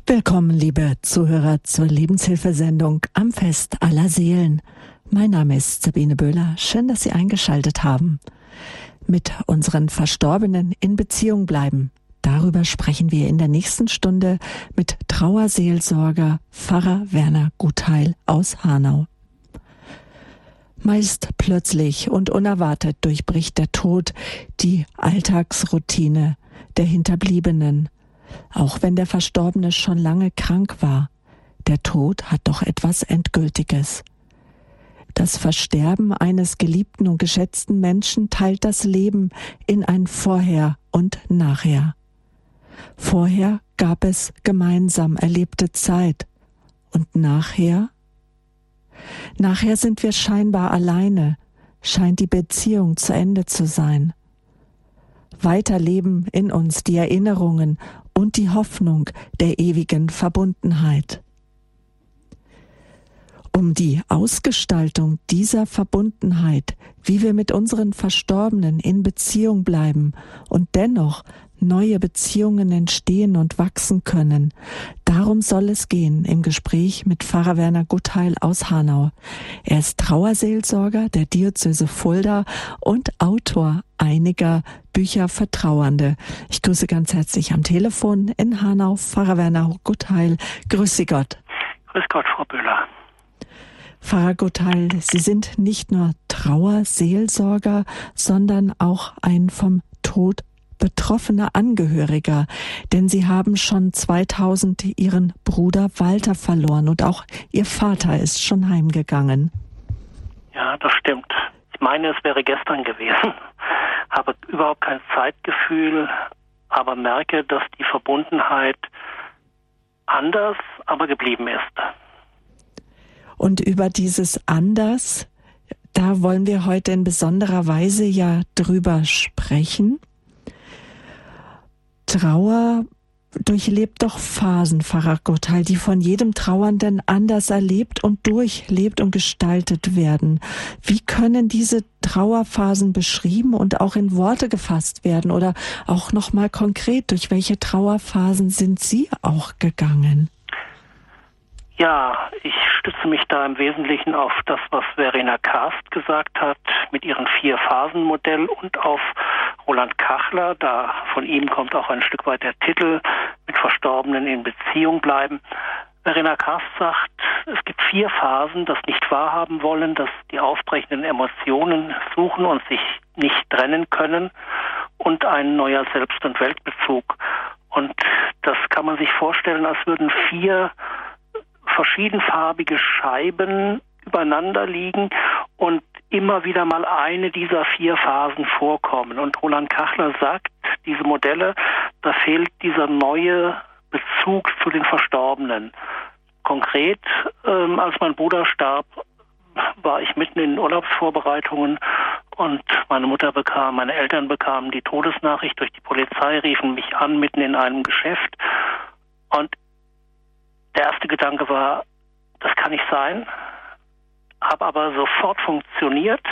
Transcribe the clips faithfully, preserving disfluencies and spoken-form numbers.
Willkommen, liebe Zuhörer, zur Lebenshilfesendung am Fest aller Seelen. Mein Name ist Sabine Böhler. Schön, dass Sie eingeschaltet haben. Mit unseren Verstorbenen in Beziehung bleiben. Darüber sprechen wir in der nächsten Stunde mit Trauerseelsorger Pfarrer Werner Gutheil aus Hanau. Meist plötzlich und unerwartet durchbricht der Tod die Alltagsroutine der Hinterbliebenen. Auch wenn der Verstorbene schon lange krank war, der Tod hat doch etwas Endgültiges. Das Versterben eines geliebten und geschätzten Menschen teilt das Leben in ein Vorher und Nachher. Vorher gab es gemeinsam erlebte Zeit und nachher? Nachher sind wir scheinbar alleine, scheint die Beziehung zu Ende zu sein. Weiter leben in uns die Erinnerungen und die Hoffnung der ewigen Verbundenheit. Um die Ausgestaltung dieser Verbundenheit, wie wir mit unseren Verstorbenen in Beziehung bleiben und dennoch neue Beziehungen entstehen und wachsen können, darum soll es gehen im Gespräch mit Pfarrer Werner Gutheil aus Hanau. Er ist Trauerseelsorger der Diözese Fulda und Autor einiger Bücher für Trauernde. Ich grüße ganz herzlich am Telefon in Hanau Pfarrer Werner Gutheil. Grüße Gott. Grüß Gott, Frau Böhler. Pfarrer Gutheil, Sie sind nicht nur Trauerseelsorger, sondern auch ein vom Tod betroffener Angehöriger, denn Sie haben schon zweitausend Ihren Bruder Walter verloren und auch Ihr Vater ist schon heimgegangen. Ja, das stimmt. Ich meine, es wäre gestern gewesen. Habe überhaupt kein Zeitgefühl, aber merke, dass die Verbundenheit anders, aber geblieben ist. Und über dieses Anders, da wollen wir heute in besonderer Weise ja drüber sprechen. Trauer durchlebt doch Phasen, Pfarrer Gutheil, die von jedem Trauernden anders erlebt und durchlebt und gestaltet werden. Wie können diese Trauerphasen beschrieben und auch in Worte gefasst werden? Oder auch nochmal konkret, durch welche Trauerphasen sind Sie auch gegangen? Ja, ich stütze mich da im Wesentlichen auf das, was Verena Karst gesagt hat, mit ihrem Vier-Phasen-Modell und auf Roland Kachler. Da von ihm kommt auch ein Stück weit der Titel, mit Verstorbenen in Beziehung bleiben. Verena Karst sagt, es gibt vier Phasen: das nicht wahrhaben wollen, das die aufbrechenden Emotionen suchen und sich nicht trennen können und ein neuer Selbst- und Weltbezug. Und das kann man sich vorstellen, als würden vier verschiedenfarbige Scheiben übereinander liegen und immer wieder mal eine dieser vier Phasen vorkommen. Und Roland Kachler sagt, diese Modelle, da fehlt dieser neue Bezug zu den Verstorbenen. Konkret, ähm, als mein Bruder starb, war ich mitten in den Urlaubsvorbereitungen und meine Mutter bekam, meine Eltern bekamen die Todesnachricht durch die Polizei, riefen mich an mitten in einem Geschäft und der erste Gedanke war, das kann nicht sein, habe aber sofort funktioniert,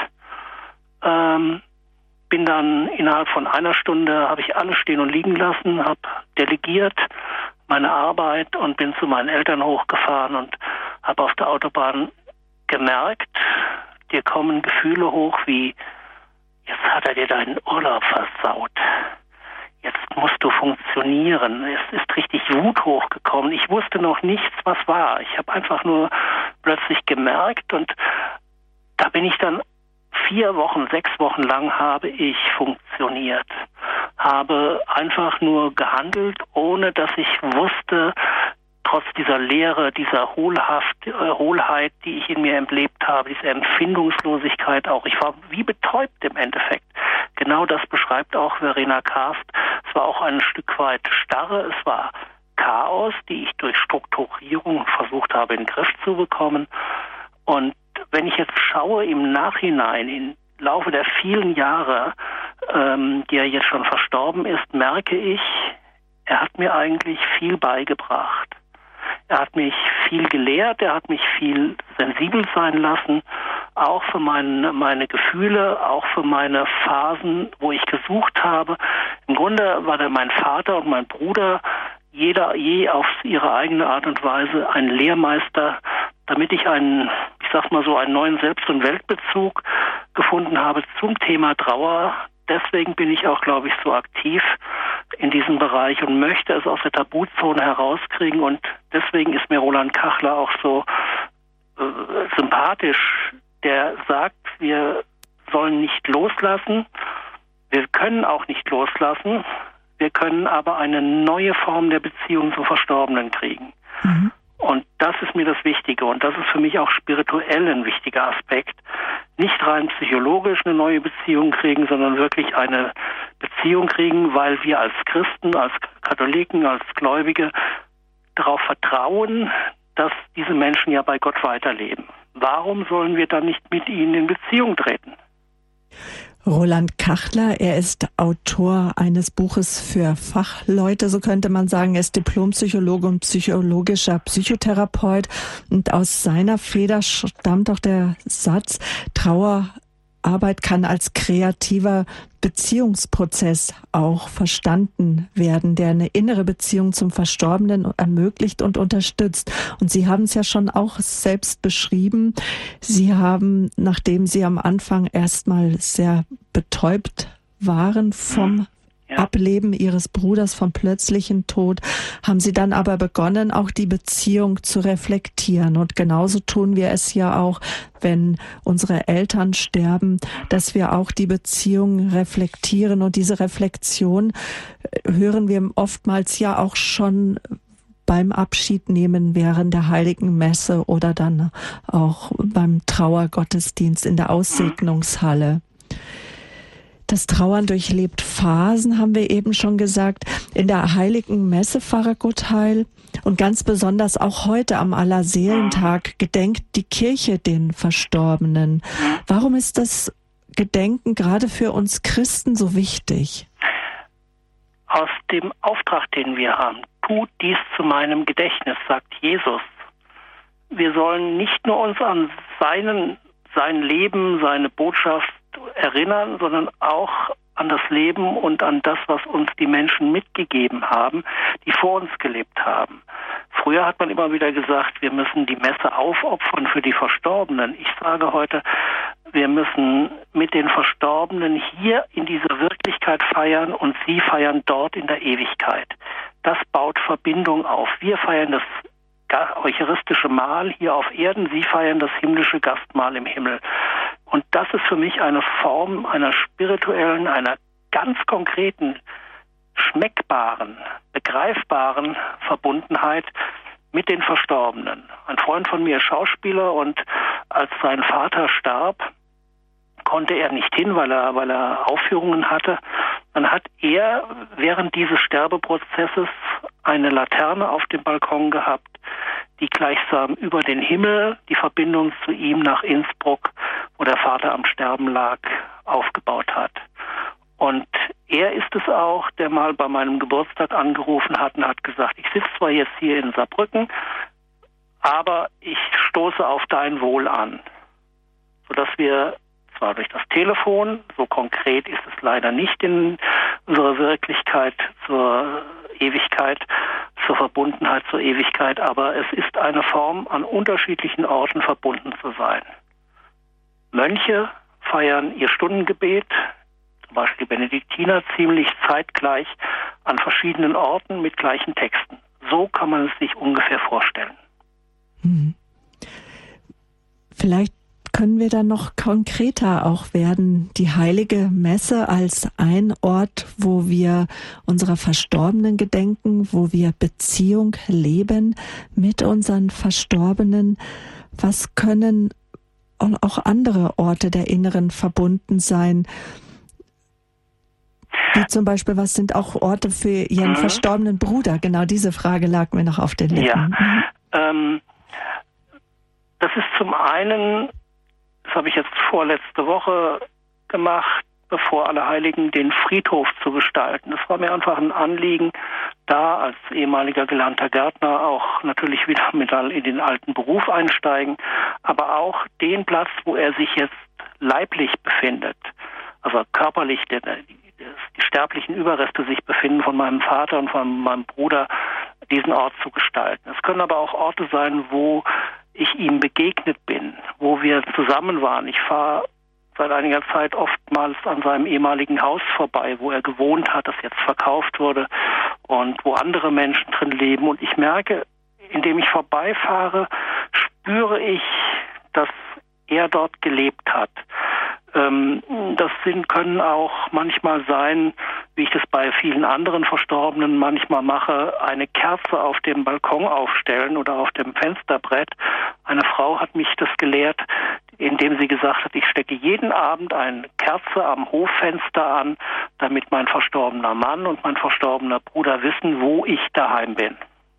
ähm, bin dann innerhalb von einer Stunde, habe ich alles stehen und liegen lassen, habe delegiert meine Arbeit und bin zu meinen Eltern hochgefahren und habe auf der Autobahn gemerkt, dir kommen Gefühle hoch wie, jetzt hat er dir deinen Urlaub versaut. Jetzt musst du funktionieren. Es ist richtig Wut hochgekommen. Ich wusste noch nichts, was war. Ich habe einfach nur plötzlich gemerkt und da bin ich dann vier Wochen, sechs Wochen lang habe ich funktioniert. Habe einfach nur gehandelt, ohne dass ich wusste, trotz dieser Leere, dieser Hohlhaft, äh, Hohlheit, die ich in mir entlebt habe, diese Empfindungslosigkeit auch. Ich war wie betäubt im Endeffekt. Genau das beschreibt auch Verena Karst. Es war auch ein Stück weit Starre, es war Chaos, die ich durch Strukturierung versucht habe, in den Griff zu bekommen. Und wenn ich jetzt schaue im Nachhinein, im Laufe der vielen Jahre, ähm, die er jetzt schon verstorben ist, merke ich, er hat mir eigentlich viel beigebracht. Er hat mich viel gelehrt, er hat mich viel sensibel sein lassen, auch für meine, meine Gefühle, auch für meine Phasen, wo ich gesucht habe. Im Grunde war der mein Vater und mein Bruder, jeder je auf ihre eigene Art und Weise ein Lehrmeister, damit ich einen, ich sag mal so, einen neuen Selbst- und Weltbezug gefunden habe zum Thema Trauer. Deswegen bin ich auch, glaube ich, so aktiv in diesem Bereich und möchte es aus der Tabuzone herauskriegen. Und deswegen ist mir Roland Kachler auch so äh, sympathisch, der sagt, wir sollen nicht loslassen, wir können auch nicht loslassen, wir können aber eine neue Form der Beziehung zum Verstorbenen kriegen. Mhm. Und das ist mir das Wichtige und das ist für mich auch spirituell ein wichtiger Aspekt. Nicht rein psychologisch eine neue Beziehung kriegen, sondern wirklich eine Beziehung kriegen, weil wir als Christen, als Katholiken, als Gläubige darauf vertrauen, dass diese Menschen ja bei Gott weiterleben. Warum sollen wir dann nicht mit ihnen in Beziehung treten? Roland Kachler, er ist Autor eines Buches für Fachleute, so könnte man sagen. Er ist Diplompsychologe und psychologischer Psychotherapeut. Und aus seiner Feder stammt auch der Satz, Trauerarbeit kann als kreativer Beziehungsprozess auch verstanden werden, der eine innere Beziehung zum Verstorbenen ermöglicht und unterstützt. Und Sie haben es ja schon auch selbst beschrieben. Sie haben, nachdem Sie am Anfang erstmal sehr betäubt waren vom Ja. Ableben Ihres Bruders, vom plötzlichen Tod, haben Sie dann aber begonnen, auch die Beziehung zu reflektieren. Und genauso tun wir es ja auch, wenn unsere Eltern sterben, dass wir auch die Beziehung reflektieren. Und diese Reflexion hören wir oftmals ja auch schon beim Abschiednehmen während der Heiligen Messe oder dann auch beim Trauergottesdienst in der Aussegnungshalle. Das Trauern durchlebt Phasen, haben wir eben schon gesagt. In der Heiligen Messe, Pfarrer Guttheil, und ganz besonders auch heute am Allerseelentag gedenkt die Kirche den Verstorbenen. Warum ist das Gedenken gerade für uns Christen so wichtig? Aus dem Auftrag, den wir haben, tut dies zu meinem Gedächtnis, sagt Jesus. Wir sollen nicht nur uns an seinen, sein Leben, seine Botschaft erinnern, sondern auch an das Leben und an das, was uns die Menschen mitgegeben haben, die vor uns gelebt haben. Früher hat man immer wieder gesagt, wir müssen die Messe aufopfern für die Verstorbenen. Ich sage heute, wir müssen mit den Verstorbenen hier in dieser Wirklichkeit feiern und sie feiern dort in der Ewigkeit. Das baut Verbindung auf. Wir feiern das eucharistische Mahl hier auf Erden, sie feiern das himmlische Gastmahl im Himmel. Und das ist für mich eine Form einer spirituellen, einer ganz konkreten, schmeckbaren, begreifbaren Verbundenheit mit den Verstorbenen. Ein Freund von mir ist Schauspieler und als sein Vater starb, konnte er nicht hin, weil er, weil er Aufführungen hatte. Dann hat er während dieses Sterbeprozesses eine Laterne auf dem Balkon gehabt, die gleichsam über den Himmel die Verbindung zu ihm nach Innsbruck, wo der Vater am Sterben lag, aufgebaut hat. Und er ist es auch, der mal bei meinem Geburtstag angerufen hat und hat gesagt, ich sitze zwar jetzt hier in Saarbrücken, aber ich stoße auf dein Wohl an. Sodass wir zwar durch das Telefon, so konkret ist es leider nicht in unserer Wirklichkeit zur Ewigkeit, zur Verbundenheit zur Ewigkeit, aber es ist eine Form, an unterschiedlichen Orten verbunden zu sein. Mönche feiern ihr Stundengebet, zum Beispiel die Benediktiner, ziemlich zeitgleich an verschiedenen Orten mit gleichen Texten. So kann man es sich ungefähr vorstellen. Hm. Vielleicht können wir dann noch konkreter auch werden. Die Heilige Messe als ein Ort, wo wir unserer Verstorbenen gedenken, wo wir Beziehung leben mit unseren Verstorbenen. Was können auch andere Orte der inneren verbunden sein? Wie zum Beispiel, was sind auch Orte für Ihren mhm. verstorbenen Bruder? Genau diese Frage lag mir noch auf den Lippen. Ja, mhm. ähm, das ist zum einen, das habe ich jetzt vorletzte Woche gemacht, bevor Allerheiligen, den Friedhof zu gestalten. Das war mir einfach ein Anliegen, da als ehemaliger gelernter Gärtner auch natürlich wieder mit in den alten Beruf einsteigen, aber auch den Platz, wo er sich jetzt leiblich befindet, also körperlich, der, die sterblichen Überreste sich befinden von meinem Vater und von meinem Bruder, diesen Ort zu gestalten. Es können aber auch Orte sein, wo ich ihm begegnet bin, wo wir zusammen waren. Ich fahre seit einiger Zeit oftmals an seinem ehemaligen Haus vorbei, wo er gewohnt hat, das jetzt verkauft wurde und wo andere Menschen drin leben. Und ich merke, indem ich vorbeifahre, spüre ich, dass er dort gelebt hat. Ähm, das sind, können auch manchmal sein, wie ich das bei vielen anderen Verstorbenen manchmal mache, eine Kerze auf dem Balkon aufstellen oder auf dem Fensterbrett. Eine Frau hat mich das gelehrt, indem sie gesagt hat, ich stecke jeden Abend eine Kerze am Hoffenster an, damit mein verstorbener Mann und mein verstorbener Bruder wissen, wo ich daheim bin.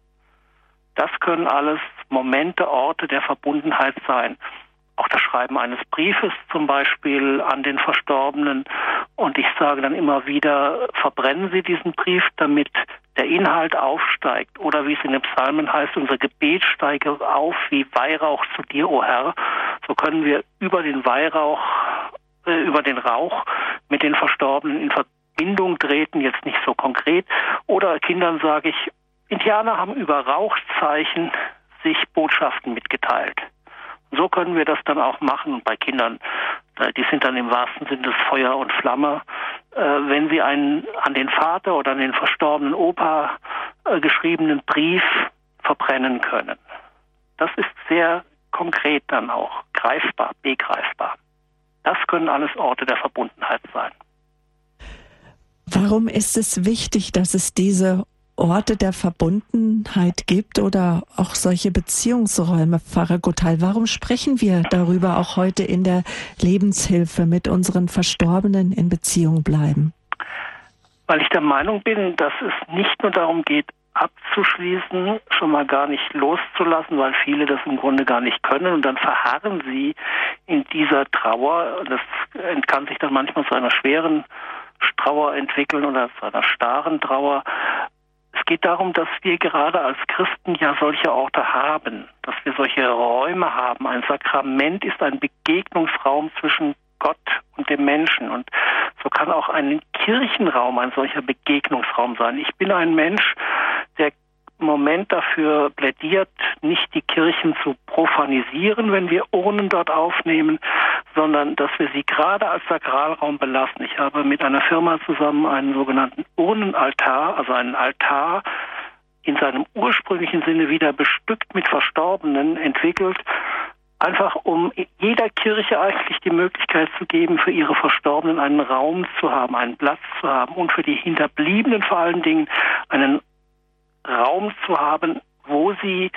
Das können alles Momente, Orte der Verbundenheit sein. Auch das Schreiben eines Briefes zum Beispiel an den Verstorbenen. Und ich sage dann immer wieder, verbrennen Sie diesen Brief, damit der Inhalt aufsteigt. Oder wie es in den Psalmen heißt, unser Gebet steige auf wie Weihrauch zu dir, o Herr. So können wir über den Weihrauch, äh, über den Rauch mit den Verstorbenen in Verbindung treten, jetzt nicht so konkret. Oder Kindern sage ich, Indianer haben über Rauchzeichen sich Botschaften mitgeteilt. So können wir das dann auch machen. Und bei Kindern, die sind dann im wahrsten Sinne des Feuer und Flamme. Äh, wenn sie einen an den Vater oder an den verstorbenen Opa äh, geschriebenen Brief verbrennen können. Das ist sehr konkret dann auch greifbar, begreifbar. Das können alles Orte der Verbundenheit sein. Warum ist es wichtig, dass es diese Orte der Verbundenheit gibt oder auch solche Beziehungsräume, Pfarrer Gottheil? Warum sprechen wir darüber auch heute in der Lebenshilfe, mit unseren Verstorbenen in Beziehung bleiben? Weil ich der Meinung bin, dass es nicht nur darum geht, abzuschließen, schon mal gar nicht loszulassen, weil viele das im Grunde gar nicht können und dann verharren sie in dieser Trauer. Das kann sich dann manchmal zu einer schweren Trauer entwickeln oder zu einer starren Trauer. Es geht darum, dass wir gerade als Christen ja solche Orte haben, dass wir solche Räume haben. Ein Sakrament ist ein Begegnungsraum zwischen Gott und dem Menschen. Und so kann auch ein Kirchenraum ein solcher Begegnungsraum sein. Ich bin ein Mensch, der im Moment dafür plädiert, nicht die Kirchen zu profanisieren, wenn wir Urnen dort aufnehmen, sondern dass wir sie gerade als Sakralraum belassen. Ich habe mit einer Firma zusammen einen sogenannten Urnenaltar, also einen Altar in seinem ursprünglichen Sinne wieder bestückt mit Verstorbenen entwickelt, einfach um jeder Kirche eigentlich die Möglichkeit zu geben, für ihre Verstorbenen einen Raum zu haben, einen Platz zu haben und für die Hinterbliebenen vor allen Dingen einen Raum zu haben, wo sie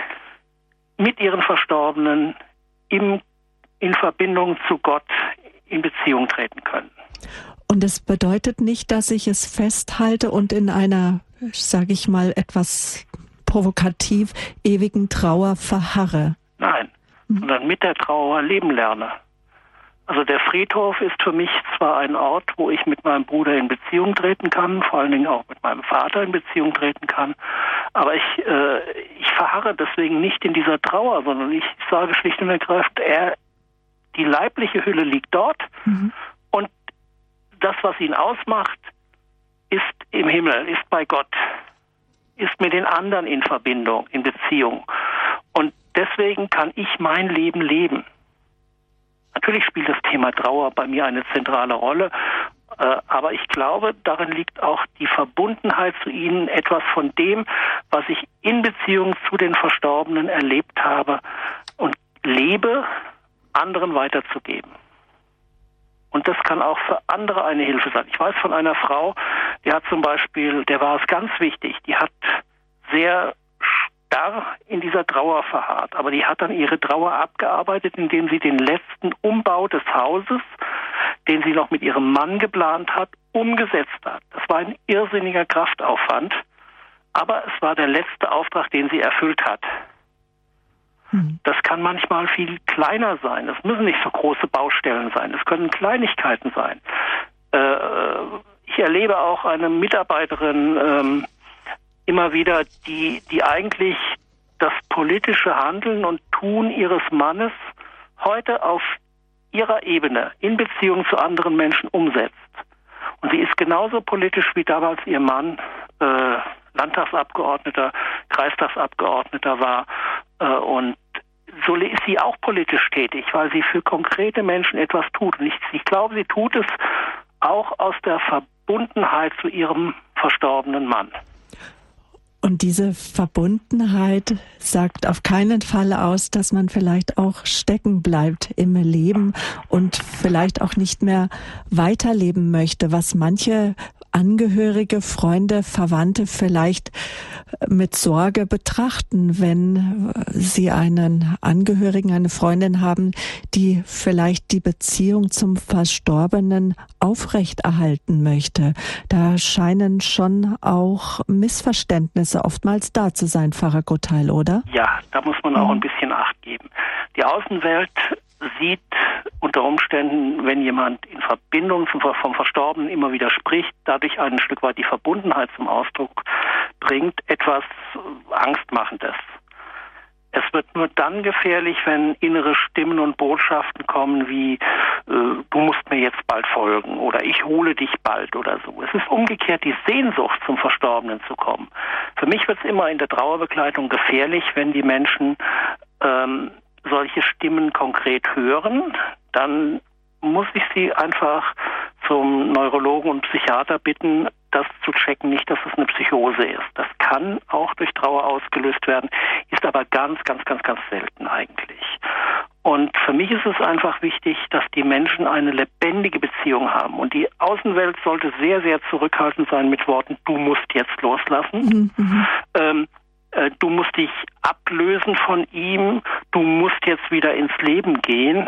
mit ihren Verstorbenen im, in Verbindung zu Gott in Beziehung treten können. Und es bedeutet nicht, dass ich es festhalte und in einer, sage ich mal, etwas provokativ ewigen Trauer verharre. Nein, mhm. sondern mit der Trauer leben lerne. Also der Friedhof ist für mich zwar ein Ort, wo ich mit meinem Bruder in Beziehung treten kann, vor allen Dingen auch mit meinem Vater in Beziehung treten kann, aber ich, äh, ich verharre deswegen nicht in dieser Trauer, sondern ich sage schlicht und ergreifend, er, die leibliche Hülle liegt dort mhm. und das, was ihn ausmacht, ist im Himmel, ist bei Gott, ist mit den anderen in Verbindung, in Beziehung. Und deswegen kann ich mein Leben leben. Natürlich spielt das Thema Trauer bei mir eine zentrale Rolle, äh, aber ich glaube, darin liegt auch die Verbundenheit zu ihnen, etwas von dem, was ich in Beziehung zu den Verstorbenen erlebt habe und lebe, anderen weiterzugeben. Und das kann auch für andere eine Hilfe sein. Ich weiß von einer Frau, die hat zum Beispiel, der war es ganz wichtig, die hat sehr starr in dieser Trauer verharrt. Aber die hat dann ihre Trauer abgearbeitet, indem sie den letzten Umbau des Hauses, den sie noch mit ihrem Mann geplant hat, umgesetzt hat. Das war ein irrsinniger Kraftaufwand, aber es war der letzte Auftrag, den sie erfüllt hat. Hm. Das kann manchmal viel kleiner sein. Es müssen nicht so große Baustellen sein. Es können Kleinigkeiten sein. Äh, ich erlebe auch eine Mitarbeiterin, ähm, immer wieder, die, die eigentlich das politische Handeln und Tun ihres Mannes heute auf ihrer Ebene in Beziehung zu anderen Menschen umsetzt. Und sie ist genauso politisch wie damals ihr Mann äh, Landtagsabgeordneter, Kreistagsabgeordneter war. Äh, und so ist sie auch politisch tätig, weil sie für konkrete Menschen etwas tut. Und ich, ich glaube, sie tut es auch aus der Verbundenheit zu ihrem verstorbenen Mann. Und diese Verbundenheit sagt auf keinen Fall aus, dass man vielleicht auch stecken bleibt im Leben und vielleicht auch nicht mehr weiterleben möchte, was manche Angehörige, Freunde, Verwandte vielleicht mit Sorge betrachten, wenn sie einen Angehörigen, eine Freundin haben, die vielleicht die Beziehung zum Verstorbenen aufrechterhalten möchte. Da scheinen schon auch Missverständnisse oftmals da zu sein, Pfarrer Gottheil, oder? Ja, da muss man auch ein bisschen Acht geben. Die Außenwelt sieht unter Umständen, wenn jemand in Verbindung zum, vom Verstorbenen immer wieder spricht, dadurch ein Stück weit die Verbundenheit zum Ausdruck bringt, etwas Angstmachendes. Es wird nur dann gefährlich, wenn innere Stimmen und Botschaften kommen wie, äh, du musst mir jetzt bald folgen oder ich hole dich bald oder so. Es ist umgekehrt die Sehnsucht, zum Verstorbenen zu kommen. Für mich wird es immer in der Trauerbegleitung gefährlich, wenn die Menschen ähm, solche Stimmen konkret hören, dann muss ich sie einfach zum Neurologen und Psychiater bitten, das zu checken, nicht, dass es eine Psychose ist. Das kann auch durch Trauer ausgelöst werden, ist aber ganz, ganz, ganz, ganz selten eigentlich. Und für mich ist es einfach wichtig, dass die Menschen eine lebendige Beziehung haben. Und die Außenwelt sollte sehr, sehr zurückhaltend sein mit Worten, du musst jetzt loslassen. Mhm. Ähm, Du musst dich ablösen von ihm, du musst jetzt wieder ins Leben gehen.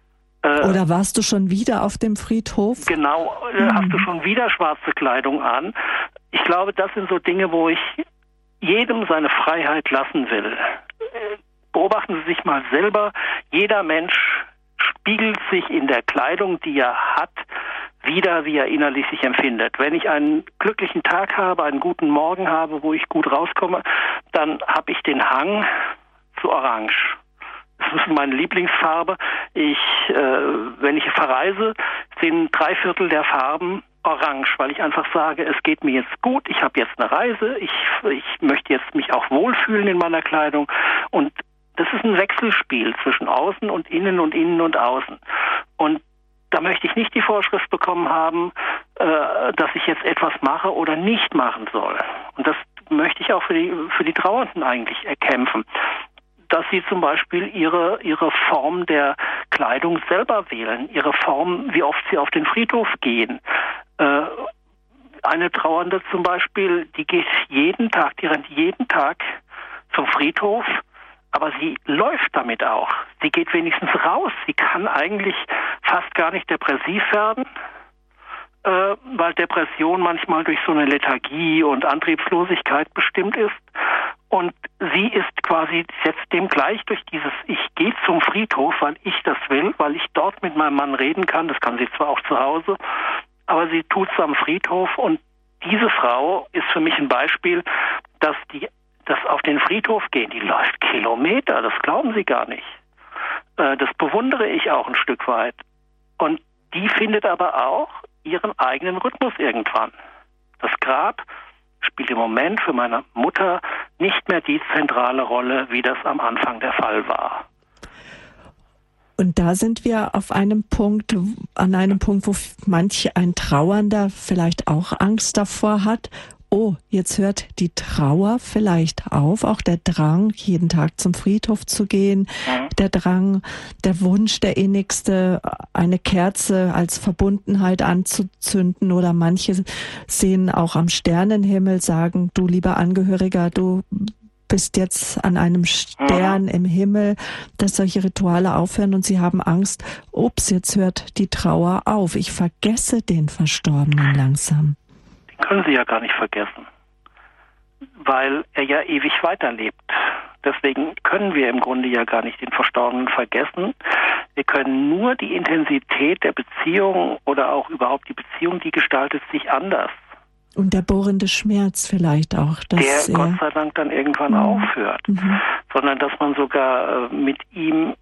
Oder warst du schon wieder auf dem Friedhof? Genau, mhm. Hast du schon wieder schwarze Kleidung an? Ich glaube, das sind so Dinge, wo ich jedem seine Freiheit lassen will. Beobachten Sie sich mal selber, jeder Mensch spiegelt sich in der Kleidung, die er hat, wieder, wie er innerlich sich empfindet. Wenn ich einen glücklichen Tag habe, einen guten Morgen habe, wo ich gut rauskomme, dann habe ich den Hang zu Orange. Das ist meine Lieblingsfarbe. Ich, äh, wenn ich verreise, sind drei Viertel der Farben orange, weil ich einfach sage, es geht mir jetzt gut, ich habe jetzt eine Reise, ich, ich möchte jetzt mich auch wohlfühlen in meiner Kleidung und das ist ein Wechselspiel zwischen außen und innen und innen und außen. Und da möchte ich nicht die Vorschrift bekommen haben, äh, dass ich jetzt etwas mache oder nicht machen soll. Und das möchte ich auch für die, für die Trauernden eigentlich erkämpfen. Dass sie zum Beispiel ihre, ihre Form der Kleidung selber wählen, ihre Form, wie oft sie auf den Friedhof gehen. Äh, eine Trauernde zum Beispiel, die geht jeden Tag, die rennt jeden Tag zum Friedhof, aber sie läuft damit auch. Sie geht wenigstens raus. Sie kann eigentlich fast gar nicht depressiv werden, äh, weil Depression manchmal durch so eine Lethargie und Antriebslosigkeit bestimmt ist. Und sie ist quasi jetzt dem gleich durch dieses, ich gehe zum Friedhof, weil ich das will, weil ich dort mit meinem Mann reden kann. Das kann sie zwar auch zu Hause, aber sie tut es am Friedhof. Und diese Frau ist für mich ein Beispiel, dass die das auf den Friedhof gehen, die läuft Kilometer, das glauben Sie gar nicht. Äh, das bewundere ich auch ein Stück weit. Und die findet aber auch ihren eigenen Rhythmus irgendwann. Das Grab spielt im Moment für meine Mutter nicht mehr die zentrale Rolle, wie das am Anfang der Fall war. Und da sind wir auf einem Punkt, an einem Punkt, wo manch ein Trauernder vielleicht auch Angst davor hat. Oh, jetzt hört die Trauer vielleicht auf, auch der Drang, jeden Tag zum Friedhof zu gehen, mhm. der Drang, der Wunsch, der Innigste, eine Kerze als Verbundenheit anzuzünden oder manche sehen auch am Sternenhimmel, sagen, du lieber Angehöriger, du bist jetzt an einem Stern mhm. im Himmel, dass solche Rituale aufhören und sie haben Angst, ups, jetzt hört die Trauer auf, ich vergesse den Verstorbenen langsam. Können Sie ja gar nicht vergessen, weil er ja ewig weiterlebt. Deswegen können wir im Grunde ja gar nicht den Verstorbenen vergessen. Wir können nur die Intensität der Beziehung oder auch überhaupt die Beziehung, die gestaltet sich anders. Und der bohrende Schmerz vielleicht auch. Dass der Gott sei Dank dann irgendwann mhm. aufhört. Mhm. Sondern dass man sogar äh, mit ihm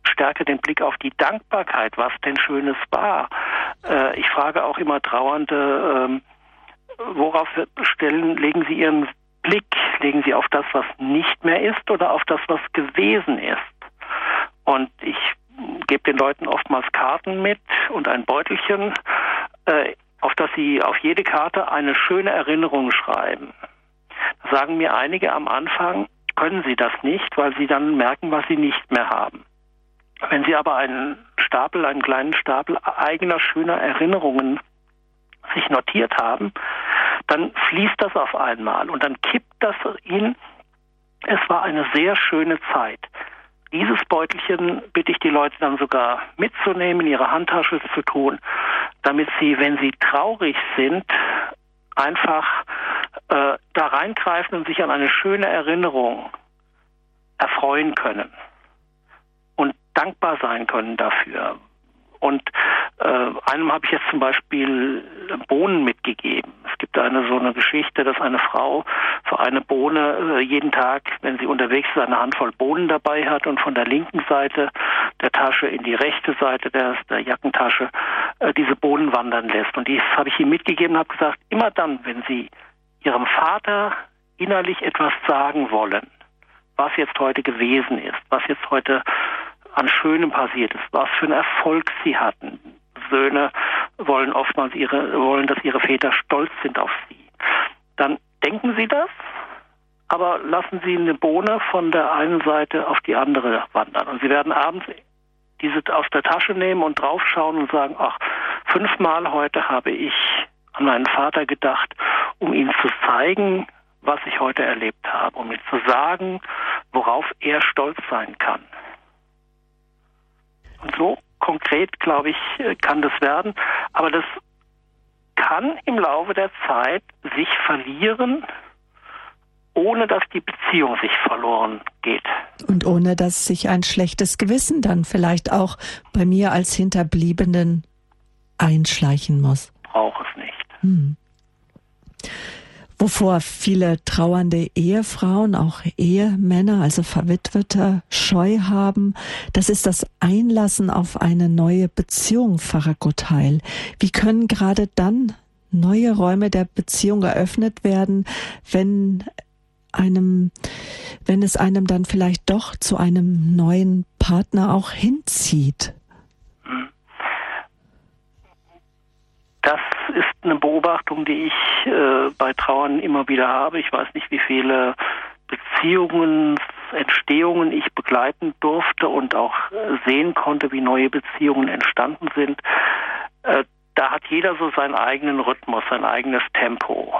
stärker den Blick auf die Dankbarkeit, was denn Schönes war. Äh, ich frage auch immer Trauernde, äh, worauf stellen, legen Sie Ihren Blick? Legen Sie auf das, was nicht mehr ist, oder auf das, was gewesen ist? Und ich gebe den Leuten oftmals Karten mit und ein Beutelchen, äh, auf das sie auf jede Karte eine schöne Erinnerung schreiben. Da sagen mir einige am Anfang, können sie das nicht, weil sie dann merken, was sie nicht mehr haben. Wenn sie aber einen Stapel, einen kleinen Stapel eigener schöner Erinnerungen sich notiert haben, dann fließt das auf einmal und dann kippt das in, es war eine sehr schöne Zeit. Dieses Beutelchen bitte ich die Leute dann sogar mitzunehmen, in ihre Handtasche zu tun, damit sie, wenn sie traurig sind, einfach äh, da reingreifen und sich an eine schöne Erinnerung erfreuen können und dankbar sein können dafür. Und äh, einem habe ich jetzt zum Beispiel Bohnen mitgegeben. Es gibt eine so eine Geschichte, dass eine Frau für eine Bohne äh, jeden Tag, wenn sie unterwegs ist, eine Handvoll Bohnen dabei hat und von der linken Seite der Tasche in die rechte Seite der, der Jackentasche äh, diese Bohnen wandern lässt. Und dies habe ich ihm mitgegeben und habe gesagt, immer dann, wenn Sie Ihrem Vater innerlich etwas sagen wollen, was jetzt heute gewesen ist, was jetzt heute an Schönem passiert ist, was für einen Erfolg sie hatten. Söhne wollen oftmals ihre, wollen, dass ihre Väter stolz sind auf sie. Dann denken sie das, aber lassen sie eine Bohne von der einen Seite auf die andere wandern. Und sie werden abends diese aus der Tasche nehmen und draufschauen und sagen, ach, fünfmal heute habe ich an meinen Vater gedacht, um ihm zu zeigen, was ich heute erlebt habe, um ihm zu sagen, worauf er stolz sein kann. Und so konkret, glaube ich, kann das werden. Aber das kann im Laufe der Zeit sich verlieren, ohne dass die Beziehung sich verloren geht. Und ohne dass sich ein schlechtes Gewissen dann vielleicht auch bei mir als Hinterbliebenen einschleichen muss. Braucht es nicht. Hm. Wovor viele trauernde Ehefrauen, auch Ehemänner, also Verwitwete, Scheu haben, das ist das Einlassen auf eine neue Beziehung, Pfarrer Guttheil. Wie können gerade dann neue Räume der Beziehung eröffnet werden, wenn einem, wenn es einem dann vielleicht doch zu einem neuen Partner auch hinzieht? Das ist eine Beobachtung, die ich äh, bei Trauern immer wieder habe. Ich weiß nicht, wie viele Beziehungsentstehungen ich begleiten durfte und auch äh, sehen konnte, wie neue Beziehungen entstanden sind. Äh, da hat jeder so seinen eigenen Rhythmus, sein eigenes Tempo.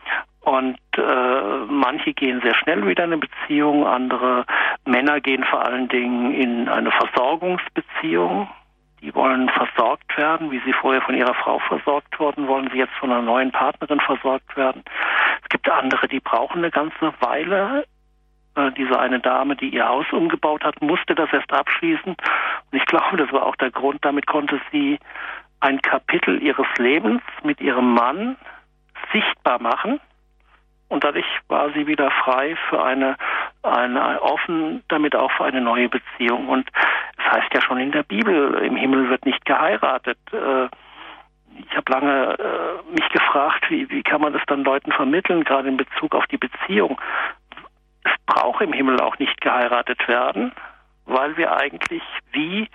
Und äh, manche gehen sehr schnell wieder in eine Beziehung, andere Männer gehen vor allen Dingen in eine Versorgungsbeziehung. Die wollen versorgt werden, wie sie vorher von ihrer Frau versorgt wurden, wollen sie jetzt von einer neuen Partnerin versorgt werden. Es gibt andere, die brauchen eine ganze Weile. Äh, diese eine Dame, die ihr Haus umgebaut hat, musste das erst abschließen. Und ich glaube, das war auch der Grund, damit konnte sie ein Kapitel ihres Lebens mit ihrem Mann sichtbar machen. Und dadurch war sie wieder frei für eine, eine offen, damit auch für eine neue Beziehung. Und es heißt ja schon in der Bibel, im Himmel wird nicht geheiratet. Ich habe lange mich gefragt, wie, wie kann man das dann Leuten vermitteln, gerade in Bezug auf die Beziehung. Es braucht im Himmel auch nicht geheiratet werden, weil wir eigentlich wie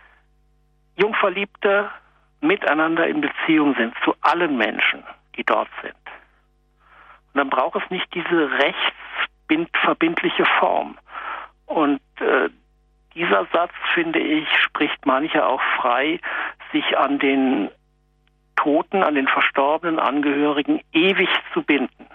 Jungverliebte miteinander in Beziehung sind, zu allen Menschen, die dort sind. Und dann braucht es nicht diese rechtsverbindliche Form. Und äh, dieser Satz, finde ich, spricht manche auch frei, sich an den Toten, an den verstorbenen Angehörigen ewig zu binden.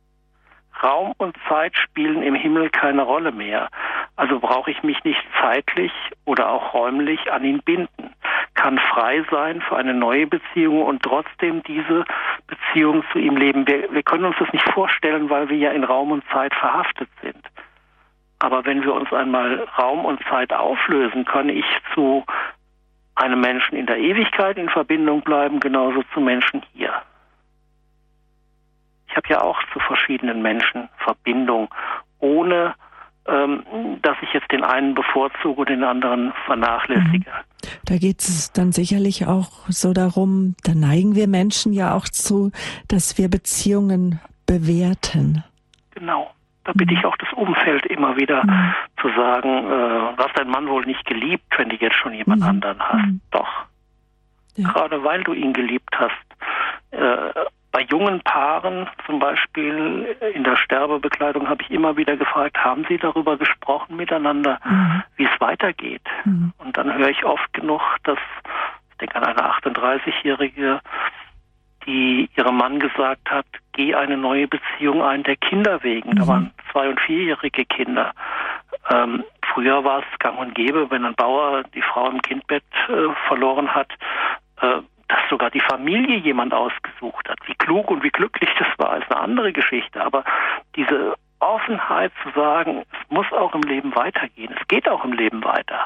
Raum und Zeit spielen im Himmel keine Rolle mehr. Also brauche ich mich nicht zeitlich oder auch räumlich an ihn binden. Kann frei sein für eine neue Beziehung und trotzdem diese Beziehung zu ihm leben. Wir, wir können uns das nicht vorstellen, weil wir ja in Raum und Zeit verhaftet sind. Aber wenn wir uns einmal Raum und Zeit auflösen, kann ich zu einem Menschen in der Ewigkeit in Verbindung bleiben, genauso zu Menschen hier. Ich habe ja auch zu verschiedenen Menschen Verbindung, ohne ähm, dass ich jetzt den einen bevorzuge und den anderen vernachlässige. Da geht es dann sicherlich auch so darum, da neigen wir Menschen ja auch zu, dass wir Beziehungen bewerten. Genau. Da bitte ich auch das Umfeld immer wieder mhm. zu sagen, äh, du hast deinen Mann wohl nicht geliebt, wenn du jetzt schon jemand mhm. anderen hast. Mhm. Doch. Ja. Gerade weil du ihn geliebt hast. Äh, bei jungen Paaren, zum Beispiel in der Sterbebekleidung, habe ich immer wieder gefragt, haben sie darüber gesprochen miteinander, mhm. wie es weitergeht? Mhm. Und dann höre ich oft genug, dass, ich denke an eine achtunddreißigjährige, die ihrem Mann gesagt hat, geh eine neue Beziehung ein, der Kinder wegen. Mhm. Da waren zwei- und vierjährige Kinder. Ähm, früher war es gang und gäbe, wenn ein Bauer die Frau im Kindbett äh, verloren hat, äh, dass sogar die Familie jemand ausgesucht hat. Wie klug und wie glücklich das war, ist eine andere Geschichte. Aber diese Offenheit zu sagen, es muss auch im Leben weitergehen. Es geht auch im Leben weiter.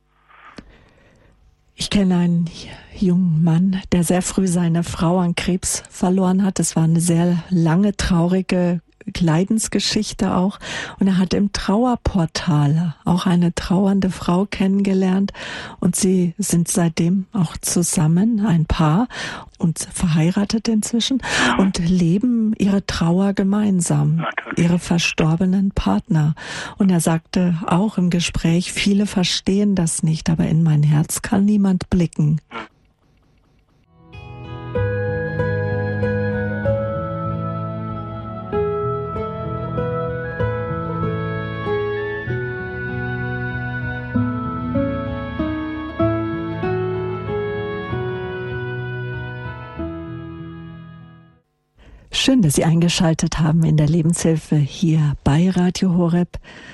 Ich kenne einen jungen Mann, der sehr früh seine Frau an Krebs verloren hat. Es war eine sehr lange, traurige Leidensgeschichte auch. Und er hat im Trauerportal auch eine trauernde Frau kennengelernt. Und sie sind seitdem auch zusammen, ein Paar, und verheiratet inzwischen und leben ihre Trauer gemeinsam, Natürlich. ihre verstorbenen Partner. Und er sagte auch im Gespräch, viele verstehen das nicht, aber in mein Herz kann niemand blicken. Schön, dass Sie eingeschaltet haben in der Lebenshilfe hier bei Radio Horeb.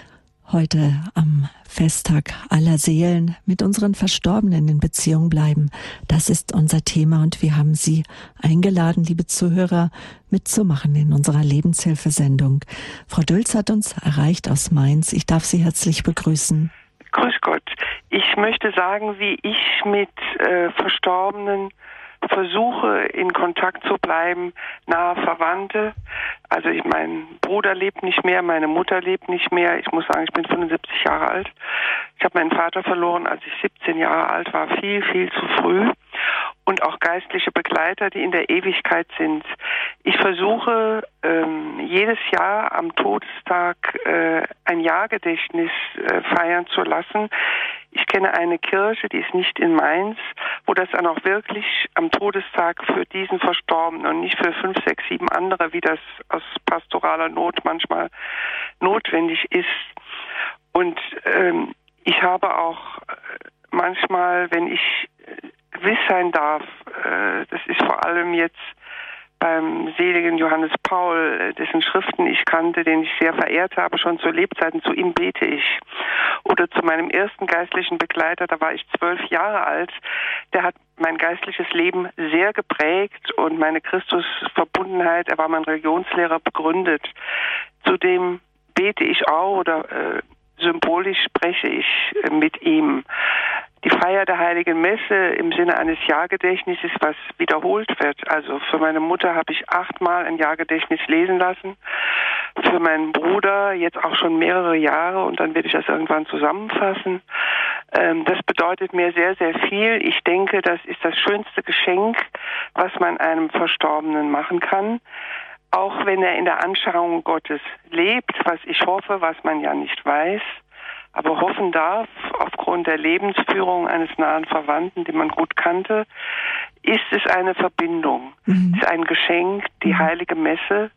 Heute am Festtag aller Seelen mit unseren Verstorbenen in Beziehung bleiben. Das ist unser Thema und wir haben Sie eingeladen, liebe Zuhörer, mitzumachen in unserer Lebenshilfesendung. Frau Dülz hat uns erreicht aus Mainz. Ich darf Sie herzlich begrüßen. Grüß Gott. Ich möchte sagen, wie ich mit äh, Verstorbenen versuche, in Kontakt zu bleiben, nahe Verwandte. Also ich, mein Bruder lebt nicht mehr, meine Mutter lebt nicht mehr. Ich muss sagen, ich bin fünfundsiebzig Jahre alt. Ich habe meinen Vater verloren, als ich siebzehn Jahre alt war, viel, viel zu früh. Und auch geistliche Begleiter, die in der Ewigkeit sind. Ich versuche ähm, jedes Jahr am Todestag äh, ein Jahrgedächtnis äh, feiern zu lassen. Ich kenne eine Kirche, die ist nicht in Mainz, wo das dann auch wirklich am Todestag für diesen Verstorbenen und nicht für fünf, sechs, sieben andere, wie das aus pastoraler Not manchmal notwendig ist. Und ähm, ich habe auch manchmal, wenn ich gewiss sein darf, äh, das ist vor allem jetzt beim seligen Johannes Paul, dessen Schriften ich kannte, den ich sehr verehrt habe, schon zu Lebzeiten, zu ihm bete ich. Oder zu meinem ersten geistlichen Begleiter, da war ich zwölf Jahre alt, der hat mein geistliches Leben sehr geprägt und meine Christusverbundenheit, er war mein Religionslehrer, begründet. Zudem bete ich auch oder äh, symbolisch spreche ich äh, mit ihm. Die Feier der Heiligen Messe im Sinne eines Jahrgedächtnisses, was wiederholt wird. Also für meine Mutter habe ich achtmal ein Jahrgedächtnis lesen lassen. Für meinen Bruder jetzt auch schon mehrere Jahre und dann werde ich das irgendwann zusammenfassen. Ähm, das bedeutet mir sehr, sehr viel. Ich denke, das ist das schönste Geschenk, was man einem Verstorbenen machen kann. Auch wenn er in der Anschauung Gottes lebt, was ich hoffe, was man ja nicht weiß. Aber hoffen darf, aufgrund der Lebensführung eines nahen Verwandten, den man gut kannte, ist es eine Verbindung, mhm. ist ein Geschenk, die mhm. heilige Messe,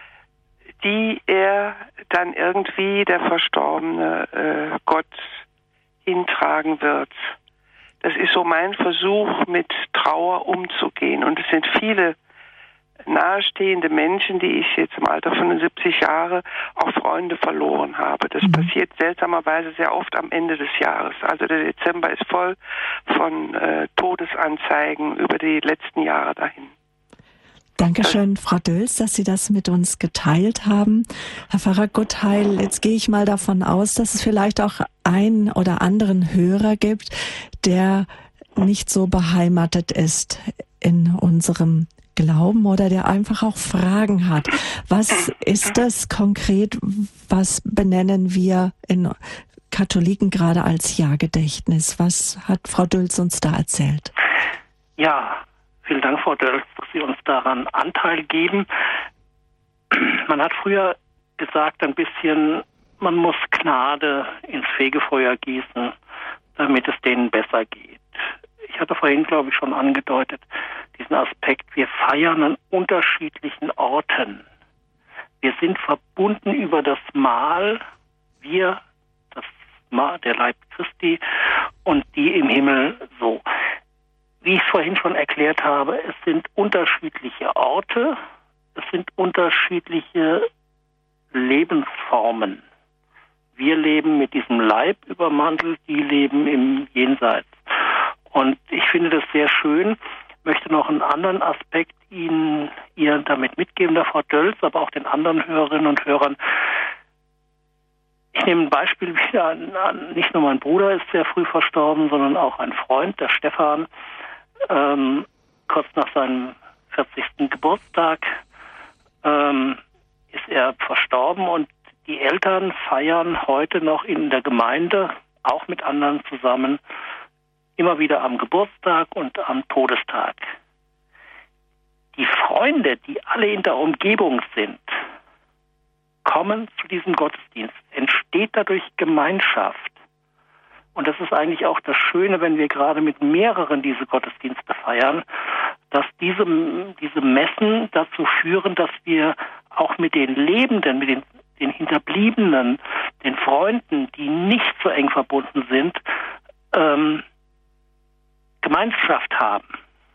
die er dann irgendwie, der Verstorbene, äh, Gott hintragen wird. Das ist so mein Versuch, mit Trauer umzugehen. Und es sind viele nahestehende Menschen, die ich jetzt im Alter von fünfundsiebzig Jahre auch Freunde verloren habe. Das mhm. passiert seltsamerweise sehr oft am Ende des Jahres. Also der Dezember ist voll von äh, Todesanzeigen über die letzten Jahre dahin. Dankeschön, Frau Dülz, dass Sie das mit uns geteilt haben. Herr Pfarrer Guttheil, jetzt gehe ich mal davon aus, dass es vielleicht auch einen oder anderen Hörer gibt, der nicht so beheimatet ist in unserem glauben oder der einfach auch Fragen hat. Was ist das konkret? Was benennen wir in Katholiken gerade als Jahrgedächtnis? Was hat Frau Dölz uns da erzählt? Ja, vielen Dank, Frau Dölz, dass Sie uns daran Anteil geben. Man hat früher gesagt ein bisschen, man muss Gnade ins Fegefeuer gießen, damit es denen besser geht. Ich hatte vorhin, glaube ich, schon angedeutet, diesen Aspekt, wir feiern an unterschiedlichen Orten. Wir sind verbunden über das Mahl, wir, das Mahl, der Leib Christi und die im Himmel so. Wie ich es vorhin schon erklärt habe, es sind unterschiedliche Orte, es sind unterschiedliche Lebensformen. Wir leben mit diesem Leib übermantelt, die leben im Jenseits. Und ich finde das sehr schön, möchte noch einen anderen Aspekt Ihnen ihr damit mitgeben, der Frau Dölz, aber auch den anderen Hörerinnen und Hörern. Ich nehme ein Beispiel wieder an, an, nicht nur mein Bruder ist sehr früh verstorben, sondern auch ein Freund, der Stefan, ähm, kurz nach seinem vierzigsten Geburtstag ähm, ist er verstorben und die Eltern feiern heute noch in der Gemeinde, auch mit anderen zusammen, immer wieder am Geburtstag und am Todestag. Die Freunde, die alle in der Umgebung sind, kommen zu diesem Gottesdienst. Entsteht dadurch Gemeinschaft. Und das ist eigentlich auch das Schöne, wenn wir gerade mit mehreren diese Gottesdienste feiern, dass diese, diese Messen dazu führen, dass wir auch mit den Lebenden, mit den, den Hinterbliebenen, den Freunden, die nicht so eng verbunden sind, ähm, Gemeinschaft haben.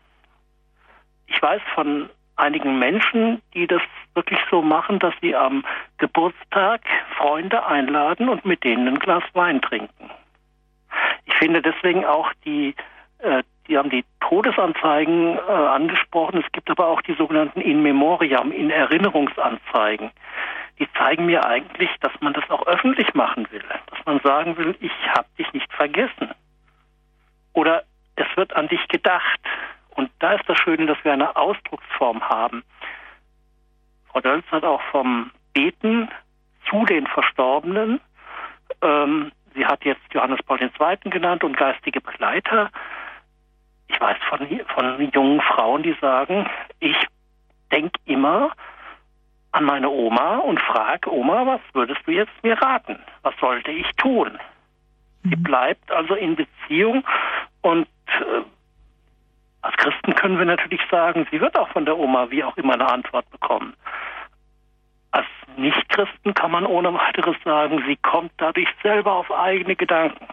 Ich weiß von einigen Menschen, die das wirklich so machen, dass sie am Geburtstag Freunde einladen und mit denen ein Glas Wein trinken. Ich finde deswegen auch die, äh, die haben die Todesanzeigen äh, angesprochen. Es gibt aber auch die sogenannten In Memoriam, in Erinnerungsanzeigen. Die zeigen mir eigentlich, dass man das auch öffentlich machen will. Dass man sagen will, ich habe dich nicht vergessen. Oder es wird an dich gedacht. Und da ist das Schöne, dass wir eine Ausdrucksform haben. Frau Dölz hat auch vom Beten zu den Verstorbenen, ähm, sie hat jetzt Johannes Paul der Zweite genannt und geistige Begleiter. Ich weiß von, von jungen Frauen, die sagen, ich denke immer an meine Oma und frage, Oma, was würdest du jetzt mir raten? Was sollte ich tun? Mhm. Sie bleibt also in Beziehung und äh, als Christen können wir natürlich sagen, sie wird auch von der Oma wie auch immer eine Antwort bekommen. Als Nicht-Christen kann man ohne weiteres sagen, sie kommt dadurch selber auf eigene Gedanken.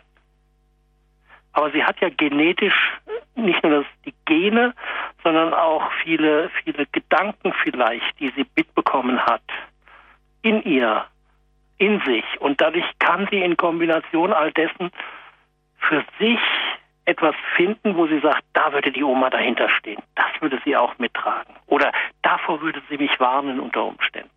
Aber sie hat ja genetisch nicht nur das, die Gene, sondern auch viele, viele Gedanken vielleicht, die sie mitbekommen hat, in ihr, in sich. Und dadurch kann sie in Kombination all dessen für sich etwas finden, wo sie sagt, da würde die Oma dahinter stehen. Das würde sie auch mittragen. Oder davor würde sie mich warnen unter Umständen.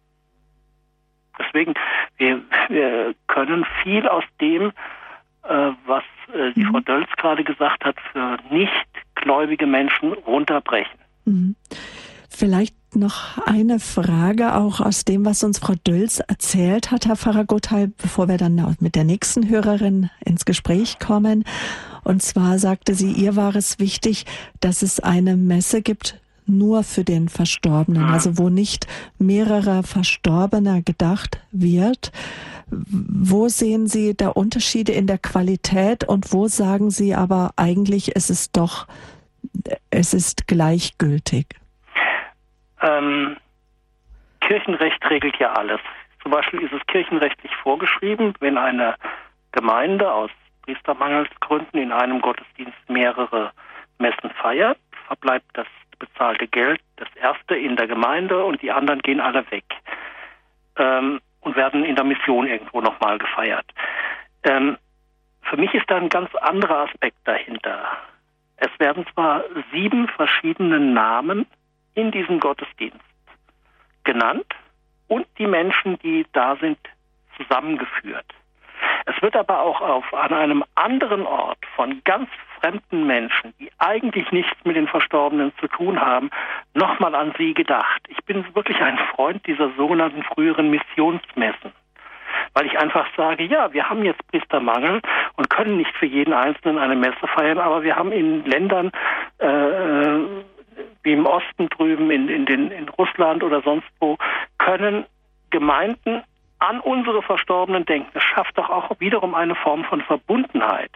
Deswegen, wir, wir können viel aus dem, äh, was äh, die mhm. Frau Dölz gerade gesagt hat, für nichtgläubige Menschen runterbrechen. Mhm. Vielleicht noch eine Frage auch aus dem, was uns Frau Dölz erzählt hat, Herr Pfarrer Gottheil, bevor wir dann mit der nächsten Hörerin ins Gespräch kommen. Und zwar sagte sie, ihr war es wichtig, dass es eine Messe gibt, nur für den Verstorbenen, also wo nicht mehrere Verstorbene gedacht wird. Wo sehen Sie da Unterschiede in der Qualität und wo sagen Sie aber eigentlich, es ist doch, es ist gleichgültig? Ähm, Kirchenrecht regelt ja alles. Zum Beispiel ist es kirchenrechtlich vorgeschrieben, wenn eine Gemeinde aus Priestermangelsgründen in einem Gottesdienst mehrere Messen feiert, verbleibt das bezahlte Geld, das erste in der Gemeinde und die anderen gehen alle weg ähm, und werden in der Mission irgendwo nochmal gefeiert. Ähm, für mich ist da ein ganz anderer Aspekt dahinter. Es werden zwar sieben verschiedene Namen in diesem Gottesdienst genannt und die Menschen, die da sind, zusammengeführt. Es wird aber auch auf, an einem anderen Ort von ganz fremden Menschen, die eigentlich nichts mit den Verstorbenen zu tun haben, nochmal an sie gedacht. Ich bin wirklich ein Freund dieser sogenannten früheren Missionsmessen, weil ich einfach sage, ja, wir haben jetzt Priestermangel und können nicht für jeden Einzelnen eine Messe feiern, aber wir haben in Ländern äh, wie im Osten drüben, in, in, den, in Russland oder sonst wo, können Gemeinden an unsere Verstorbenen denken. Das schafft doch auch wiederum eine Form von Verbundenheit.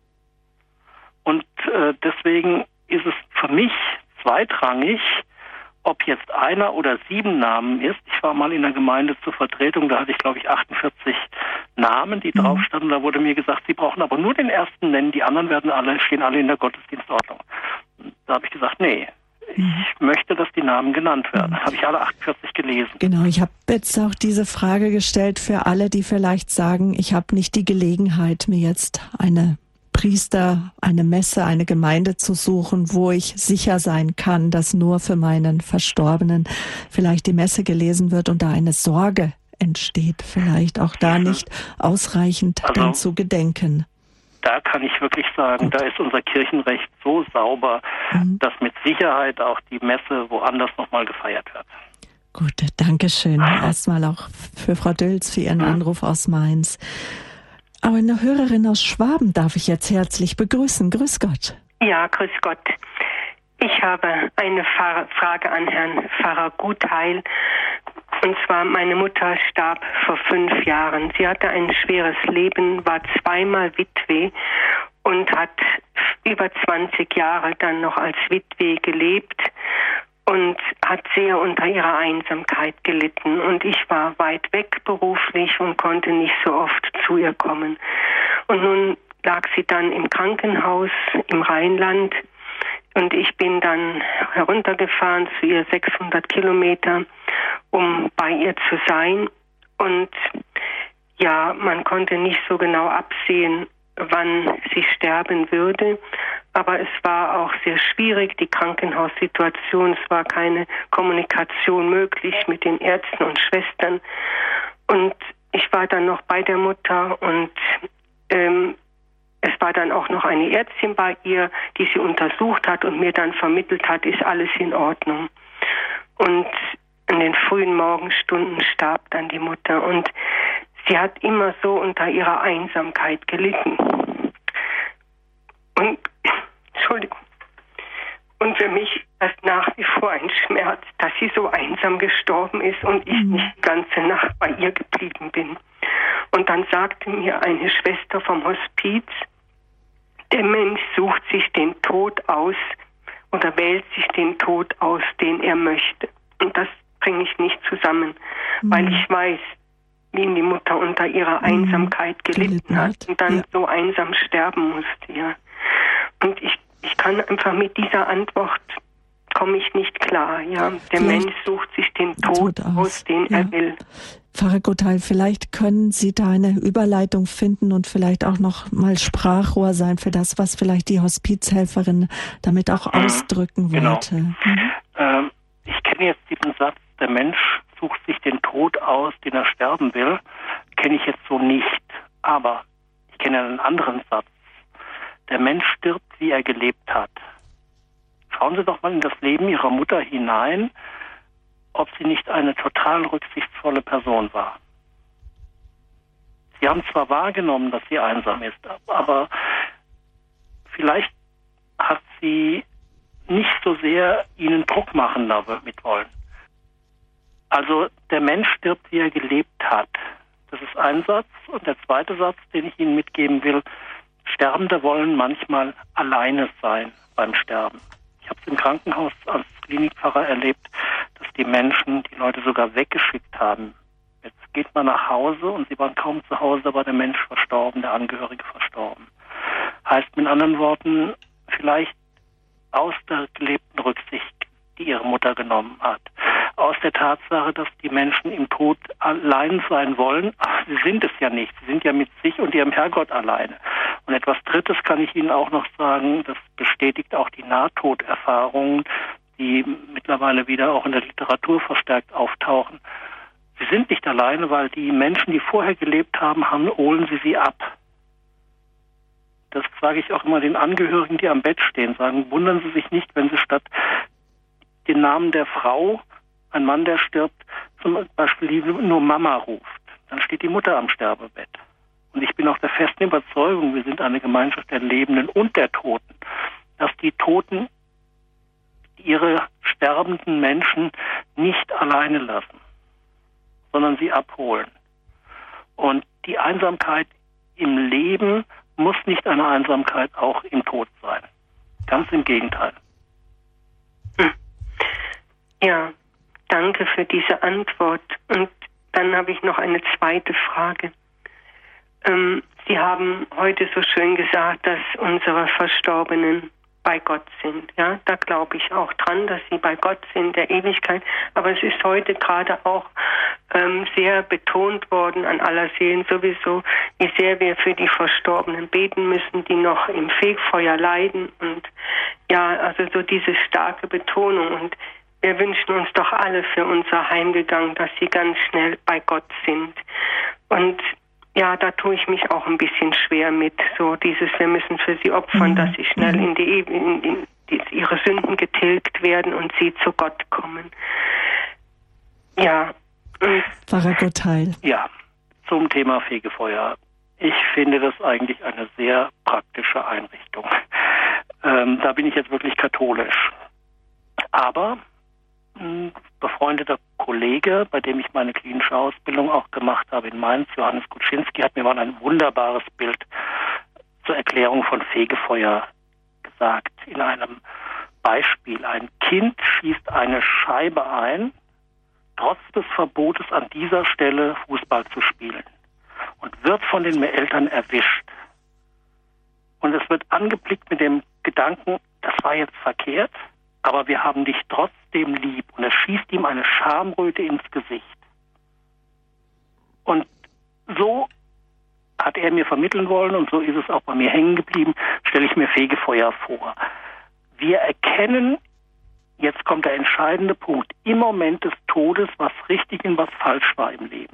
Und äh, deswegen ist es für mich zweitrangig, ob jetzt einer oder sieben Namen ist. Ich war mal in der Gemeinde zur Vertretung, da hatte ich, glaube ich, achtundvierzig Namen, die mhm. drauf standen. Da wurde mir gesagt, Sie brauchen aber nur den ersten nennen, die anderen werden alle, stehen alle in der Gottesdienstordnung. Da habe ich gesagt, nee, ich möchte, dass die Namen genannt werden. Das habe ich alle achtundvierzig gelesen. Genau, ich habe jetzt auch diese Frage gestellt für alle, die vielleicht sagen, ich habe nicht die Gelegenheit, mir jetzt eine Priester, eine Messe, eine Gemeinde zu suchen, wo ich sicher sein kann, dass nur für meinen Verstorbenen vielleicht die Messe gelesen wird und da eine Sorge entsteht, vielleicht auch da nicht ausreichend also, dann zu gedenken. Da kann ich wirklich sagen, Gut. Da ist unser Kirchenrecht so sauber, mhm. dass mit Sicherheit auch die Messe woanders nochmal gefeiert wird. Gut, danke schön. Erstmal auch für Frau Dülz für Ihren mhm. Anruf aus Mainz. Aber eine Hörerin aus Schwaben darf ich jetzt herzlich begrüßen. Grüß Gott. Ja, grüß Gott. Ich habe eine Frage an Herrn Pfarrer Gutheil. Und zwar, meine Mutter starb vor fünf Jahren. Sie hatte ein schweres Leben, war zweimal Witwe und hat über zwanzig Jahre dann noch als Witwe gelebt und hat sehr unter ihrer Einsamkeit gelitten. Und ich war weit weg beruflich und konnte nicht so oft zu ihr kommen. Und nun lag sie dann im Krankenhaus im Rheinland. Und ich bin dann heruntergefahren zu ihr sechshundert Kilometer, um bei ihr zu sein. Und ja, man konnte nicht so genau absehen, wann sie sterben würde. Aber es war auch sehr schwierig, die Krankenhaussituation. Es war keine Kommunikation möglich mit den Ärzten und Schwestern. Und ich war dann noch bei der Mutter und ähm, es war dann auch noch eine Ärztin bei ihr, die sie untersucht hat und mir dann vermittelt hat, ist alles in Ordnung. Und in den frühen Morgenstunden starb dann die Mutter und sie hat immer so unter ihrer Einsamkeit gelitten. Und, Entschuldigung, und für mich ist das nach wie vor ein Schmerz, dass sie so einsam gestorben ist und ich nicht die ganze Nacht bei ihr geblieben bin. Und dann sagte mir eine Schwester vom Hospiz, der Mensch sucht sich den Tod aus oder wählt sich den Tod aus, den er möchte. Und das bringe ich nicht zusammen, mhm. weil ich weiß, wie die Mutter unter ihrer Einsamkeit mhm. gelitten hat und dann ja. so einsam sterben musste. Ja. Und ich, ich kann einfach mit dieser Antwort, komme ich nicht klar. Ja. Der Vielleicht Mensch sucht sich den Tod, Tod aus, aus, den ja. er will. Pfarrer Gutheil, vielleicht können Sie da eine Überleitung finden und vielleicht auch noch mal Sprachrohr sein für das, was vielleicht die Hospizhelferin damit auch mhm. ausdrücken wollte. Genau. Mhm. Ähm, ich kenne jetzt diesen Satz, der Mensch sucht sich den Tod aus, den er sterben will, kenne ich jetzt so nicht. Aber ich kenne einen anderen Satz. Der Mensch stirbt, wie er gelebt hat. Schauen Sie doch mal in das Leben Ihrer Mutter hinein, ob sie nicht eine total rücksichtsvolle Person war. Sie haben zwar wahrgenommen, dass sie einsam ist, aber vielleicht hat sie nicht so sehr ihnen Druck machen damit wollen. Also der Mensch stirbt, wie er gelebt hat. Das ist ein Satz. Und der zweite Satz, den ich Ihnen mitgeben will, Sterbende wollen manchmal alleine sein beim Sterben. Ich habe es im Krankenhaus als Klinikpfarrer erlebt, dass die Menschen die Leute sogar weggeschickt haben. Jetzt geht man nach Hause und sie waren kaum zu Hause, da war der Mensch verstorben, der Angehörige verstorben. Heißt mit anderen Worten, vielleicht aus der gelebten Rücksicht, die ihre Mutter genommen hat, aus der Tatsache, dass die Menschen im Tod allein sein wollen. Ach, sie sind es ja nicht. Sie sind ja mit sich und ihrem Herrgott alleine. Und etwas Drittes kann ich Ihnen auch noch sagen, das bestätigt auch die Nahtoderfahrungen, die mittlerweile wieder auch in der Literatur verstärkt auftauchen. Sie sind nicht alleine, weil die Menschen, die vorher gelebt haben, haben, holen sie sie ab. Das sage ich auch immer den Angehörigen, die am Bett stehen, sagen, wundern Sie sich nicht, wenn Sie statt den Namen der Frau, ein Mann, der stirbt, zum Beispiel nur Mama ruft. Dann steht die Mutter am Sterbebett. Und ich bin auch der festen Überzeugung, wir sind eine Gemeinschaft der Lebenden und der Toten, dass die Toten ihre sterbenden Menschen nicht alleine lassen, sondern sie abholen. Und die Einsamkeit im Leben muss nicht eine Einsamkeit auch im Tod sein. Ganz im Gegenteil. Ja, danke für diese Antwort. Und dann habe ich noch eine zweite Frage. Ähm, Sie haben heute so schön gesagt, dass unsere Verstorbenen bei Gott sind. Ja, da glaube ich auch dran, dass sie bei Gott sind, der Ewigkeit. Aber es ist heute gerade auch ähm, sehr betont worden an aller Seelen sowieso, wie sehr wir für die Verstorbenen beten müssen, die noch im Fegfeuer leiden. Und ja, also so diese starke Betonung. Und wir wünschen uns doch alle für unser Heimgegangen, dass sie ganz schnell bei Gott sind. Und ja, da tue ich mich auch ein bisschen schwer mit. So dieses, wir müssen für sie opfern, mhm. dass sie schnell in die, in, in die ihre Sünden getilgt werden und sie zu Gott kommen. Ja. Pfarrer Gottheil. Ja, zum Thema Fegefeuer. Ich finde das eigentlich eine sehr praktische Einrichtung. Ähm, da bin ich jetzt wirklich katholisch. Aber ein befreundeter Kollege, bei dem ich meine klinische Ausbildung auch gemacht habe in Mainz, Johannes Kuczynski, hat mir mal ein wunderbares Bild zur Erklärung von Fegefeuer gesagt. In einem Beispiel. Ein Kind schießt eine Scheibe ein, trotz des Verbotes an dieser Stelle Fußball zu spielen, und wird von den Eltern erwischt. Und es wird angeblickt mit dem Gedanken, das war jetzt verkehrt, aber wir haben dich trotzdem lieb. Und er schießt ihm eine Schamröte ins Gesicht. Und so hat er mir vermitteln wollen, und so ist es auch bei mir hängen geblieben, stelle ich mir Fegefeuer vor. Wir erkennen, jetzt kommt der entscheidende Punkt, im Moment des Todes, was richtig und was falsch war im Leben.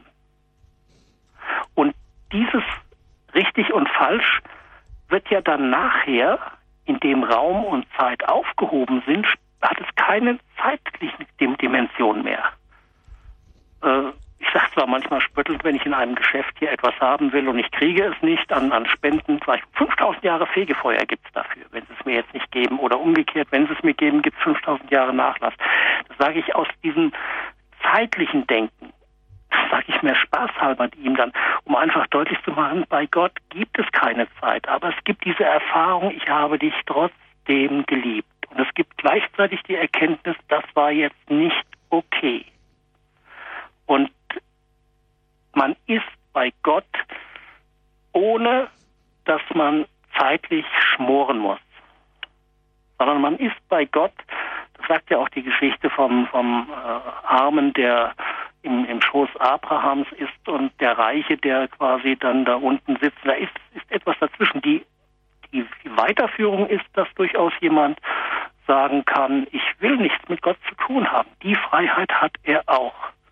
Und dieses richtig und falsch wird ja dann nachher, in dem Raum und Zeit aufgehoben sind, hat es keine zeitliche Dimension mehr. Äh, ich sage zwar manchmal spöttelnd, wenn ich in einem Geschäft hier etwas haben will und ich kriege es nicht an, an Spenden, sage ich, fünftausend Jahre Fegefeuer gibt es dafür, wenn sie es mir jetzt nicht geben. Oder umgekehrt, wenn sie es mir geben, gibt es fünftausend Jahre Nachlass. Das sage ich aus diesem zeitlichen Denken. Das sage ich mir spaßhalber ihm dann, um einfach deutlich zu machen, bei Gott gibt es keine Zeit, aber es gibt diese Erfahrung, ich habe dich trotzdem geliebt. Und es gibt gleichzeitig die Erkenntnis, das war jetzt nicht okay. Und man ist bei Gott, ohne dass man zeitlich schmoren muss. Sondern man ist bei Gott, das sagt ja auch die Geschichte vom, vom äh, Armen, der im, im Schoß Abrahams ist, und der Reiche, der quasi dann da unten sitzt. Da ist, ist etwas dazwischen. Die, die Weiterführung ist, dass durchaus jemand sagen kann, ich will nichts mit Gott zu tun haben. Die Freiheit hat er auch.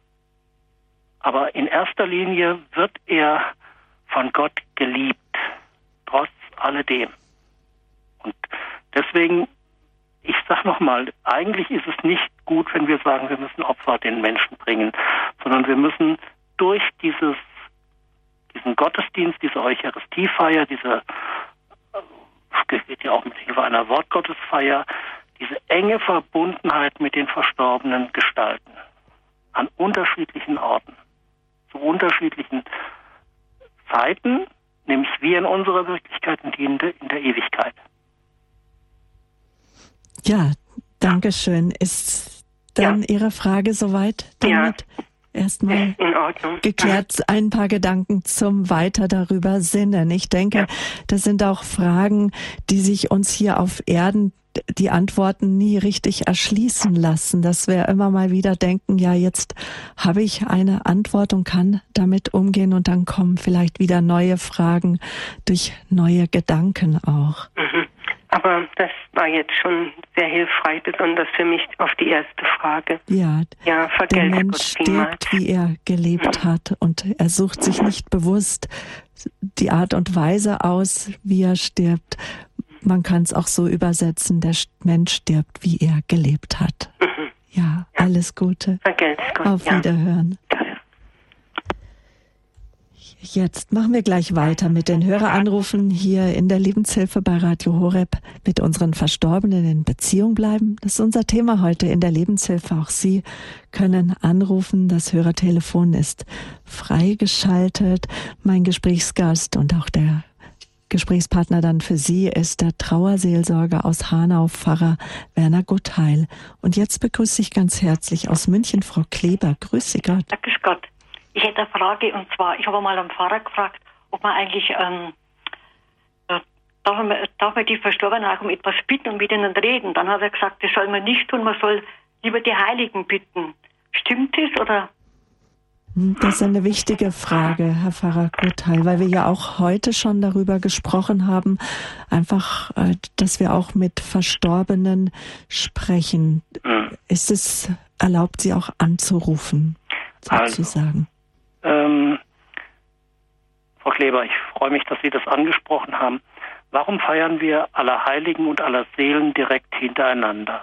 Aber in erster Linie wird er von Gott geliebt, trotz alledem. Und deswegen, ich sag nochmal, eigentlich ist es nicht gut, wenn wir sagen, wir müssen Opfer den Menschen bringen, sondern wir müssen durch dieses, diesen Gottesdienst, diese Eucharistiefeier, diese, das geht ja auch mit Hilfe einer Wortgottesfeier, diese enge Verbundenheit mit den Verstorbenen gestalten. An unterschiedlichen Orten, zu unterschiedlichen Zeiten, nämlich wir in unserer Wirklichkeit und die in der, in der Ewigkeit. Ja, danke schön. Ist dann ja. Ihre Frage soweit damit ja. erstmal geklärt? Ein paar Gedanken zum Weiter darüber Sinnen. Ich denke, ja. das sind auch Fragen, die sich uns hier auf Erden die Antworten nie richtig erschließen lassen, dass wir immer mal wieder denken, ja, jetzt habe ich eine Antwort und kann damit umgehen, und dann kommen vielleicht wieder neue Fragen durch neue Gedanken auch. Mhm. Aber das war jetzt schon sehr hilfreich, besonders für mich auf die erste Frage. Ja, ja der Mensch stirbt, wie er gelebt mhm. hat, und er sucht sich nicht bewusst die Art und Weise aus, wie er stirbt. Man kann es auch so übersetzen, der Mensch stirbt, wie er gelebt hat. Mhm. Ja, ja, alles Gute. Vergelt's Gott. Auf ja. Wiederhören. Jetzt machen wir gleich weiter mit den Höreranrufen hier in der Lebenshilfe bei Radio Horeb, mit unseren Verstorbenen in Beziehung bleiben. Das ist unser Thema heute in der Lebenshilfe. Auch Sie können anrufen. Das Hörertelefon ist freigeschaltet. Mein Gesprächsgast und auch der Gesprächspartner dann für Sie ist der Trauerseelsorger aus Hanau, Pfarrer Werner Guttheil. Und jetzt begrüße ich ganz herzlich aus München Frau Kleber. Grüß Sie Gott. Danke Gott. Ich hätte eine Frage, und zwar, ich habe mal einen Pfarrer gefragt, ob man eigentlich, ähm, äh, darf, man, darf man die Verstorbenen auch um etwas bitten und mit ihnen reden? Dann hat er gesagt, das soll man nicht tun, man soll lieber die Heiligen bitten. Stimmt das, oder? Das ist eine wichtige Frage, Herr Pfarrer Guttheil, weil wir ja auch heute schon darüber gesprochen haben, einfach, dass wir auch mit Verstorbenen sprechen. Mhm. Ist es erlaubt, sie auch anzurufen, sozusagen? Also. Ähm, Frau Kleber, ich freue mich, dass Sie das angesprochen haben. Warum feiern wir Allerheiligen und Allerseelen direkt hintereinander?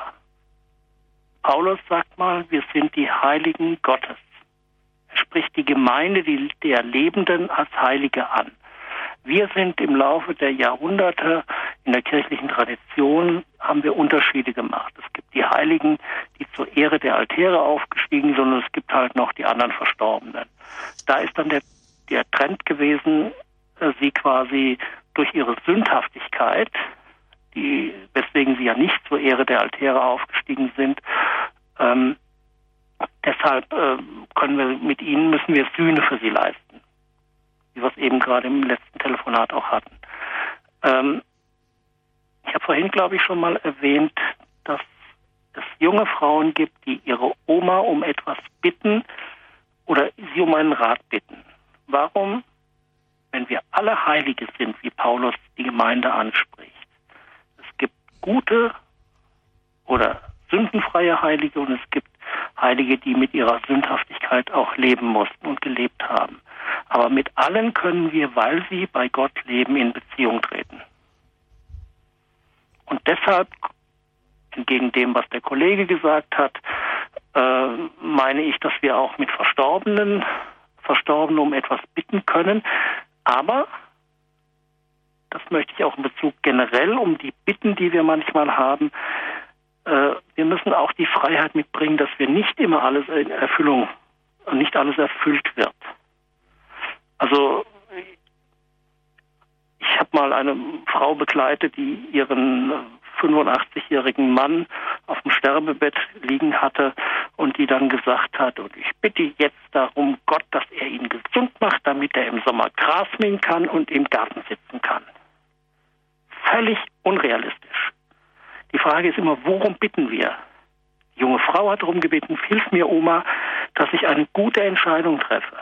Paulus sagt mal, wir sind die Heiligen Gottes. Er spricht die Gemeinde der Lebenden als Heilige an. Wir sind im Laufe der Jahrhunderte in der kirchlichen Tradition, haben wir Unterschiede gemacht. Es gibt die Heiligen, die zur Ehre der Altäre aufgestiegen sind, und es gibt halt noch die anderen Verstorbenen. Da ist dann der, der Trend gewesen, äh, sie quasi durch ihre Sündhaftigkeit, die, weswegen sie ja nicht zur Ehre der Altäre aufgestiegen sind, ähm, deshalb äh, können wir mit ihnen, müssen wir Sühne für sie leisten, wie wir es eben gerade im letzten Telefonat auch hatten. Ähm, ich habe vorhin, glaube ich, schon mal erwähnt, dass es junge Frauen gibt, die ihre Oma um etwas bitten oder sie um einen Rat bitten. Warum, wenn wir alle Heilige sind, wie Paulus die Gemeinde anspricht? Es gibt gute oder sündenfreie Heilige und es gibt Heilige, die mit ihrer Sündhaftigkeit auch leben mussten und gelebt haben. Aber mit allen können wir, weil sie bei Gott leben, in Beziehung treten. Und deshalb, entgegen dem, was der Kollege gesagt hat, äh, meine ich, dass wir auch mit Verstorbenen, Verstorbenen um etwas bitten können. Aber, das möchte ich auch in Bezug generell um die Bitten, die wir manchmal haben, äh, wir müssen auch die Freiheit mitbringen, dass wir nicht immer alles in Erfüllung, nicht alles erfüllt wird. Also, ich habe mal eine Frau begleitet, die ihren fünfundachtzig-jährigen Mann auf dem Sterbebett liegen hatte und die dann gesagt hat, und ich bitte jetzt darum Gott, dass er ihn gesund macht, damit er im Sommer Gras mähen kann und im Garten sitzen kann. Völlig unrealistisch. Die Frage ist immer, worum bitten wir? Die junge Frau hat darum gebeten, hilf mir, Oma, dass ich eine gute Entscheidung treffe.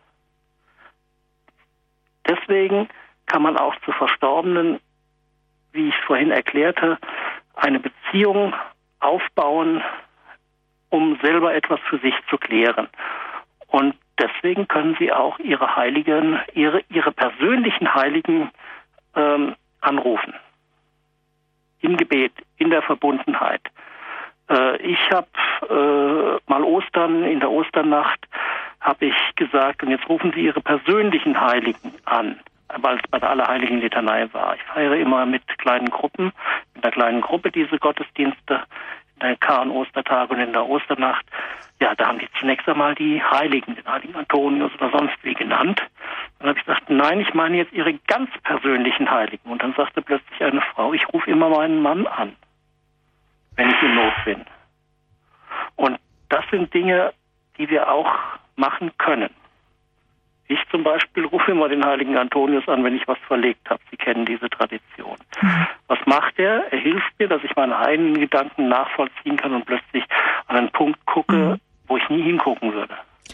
Deswegen kann man auch zu Verstorbenen, wie ich vorhin erklärte, eine Beziehung aufbauen, um selber etwas für sich zu klären. Und deswegen können Sie auch Ihre Heiligen, Ihre, Ihre persönlichen Heiligen ähm, anrufen. Im Gebet, in der Verbundenheit. Äh, ich habe äh, mal Ostern, in der Osternacht, habe ich gesagt, und jetzt rufen Sie Ihre persönlichen Heiligen an, weil es bei der Allerheiligen Litanei war. Ich feiere immer mit kleinen Gruppen, mit einer kleinen Gruppe diese Gottesdienste, in der Karen-Ostertag und in der Osternacht. Ja, da haben die zunächst einmal die Heiligen, den heiligen Antonius oder sonst wie genannt. Dann habe ich gesagt, nein, ich meine jetzt ihre ganz persönlichen Heiligen. Und dann sagte plötzlich eine Frau, ich rufe immer meinen Mann an, wenn ich in Not bin. Und das sind Dinge, die wir auch machen können. Ich zum Beispiel rufe immer den heiligen Antonius an, wenn ich was verlegt habe. Sie kennen diese Tradition. Mhm. Was macht er? Er hilft mir, dass ich meine eigenen Gedanken nachvollziehen kann und plötzlich an einen Punkt gucke, mhm. wo ich nie hingucken würde.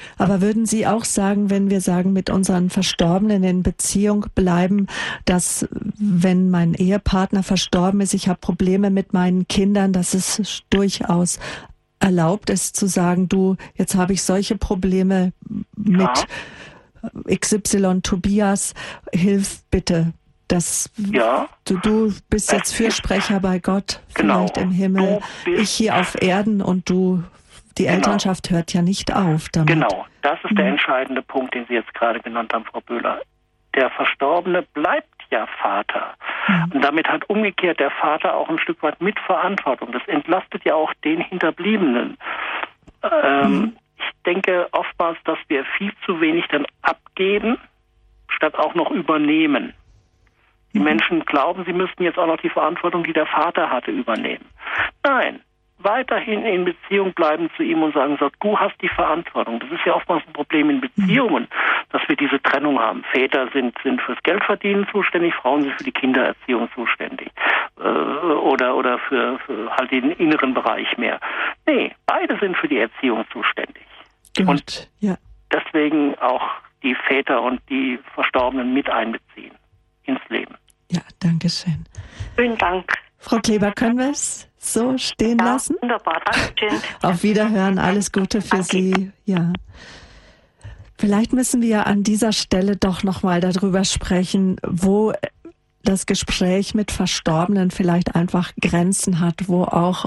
Aber würden Sie auch sagen, wenn wir sagen, mit unseren Verstorbenen in Beziehung bleiben, dass wenn mein Ehepartner verstorben ist, ich habe Probleme mit meinen Kindern, dass es durchaus erlaubt ist zu sagen, du, jetzt habe ich solche Probleme mit ja. X Y Tobias, hilf bitte. Das, ja. du, du bist jetzt Fürsprecher bei Gott, vielleicht genau. im Himmel, ich hier auf Erden und du, die genau. Elternschaft hört ja nicht auf damit. Genau, das ist mhm. der entscheidende Punkt, den Sie jetzt gerade genannt haben, Frau Böhler. Der Verstorbene bleibt ja Vater. Mhm. Und damit hat umgekehrt der Vater auch ein Stück weit Mitverantwortung. Das entlastet ja auch den Hinterbliebenen. Ähm, mhm. Ich denke oftmals, dass wir viel zu wenig dann abgeben, statt auch noch übernehmen. Die mhm. Menschen glauben, sie müssten jetzt auch noch die Verantwortung, die der Vater hatte, übernehmen. Nein, weiterhin in Beziehung bleiben zu ihm und sagen, so, du hast die Verantwortung. Das ist ja oftmals ein Problem in Beziehungen, dass wir diese Trennung haben. Väter sind, sind fürs Geldverdienen zuständig, Frauen sind für die Kindererziehung zuständig. Äh, oder oder für, für halt den inneren Bereich mehr. Nee, beide sind für die Erziehung zuständig. Gut, und ja. deswegen auch die Väter und die Verstorbenen mit einbeziehen ins Leben. Ja, danke schön. Vielen Dank. Frau Kleber, können wir es so stehen ja, lassen? Wunderbar, danke schön. Auf Wiederhören, alles Gute für danke. Sie. Ja. Vielleicht müssen wir an dieser Stelle doch nochmal darüber sprechen, wo das Gespräch mit Verstorbenen vielleicht einfach Grenzen hat, wo auch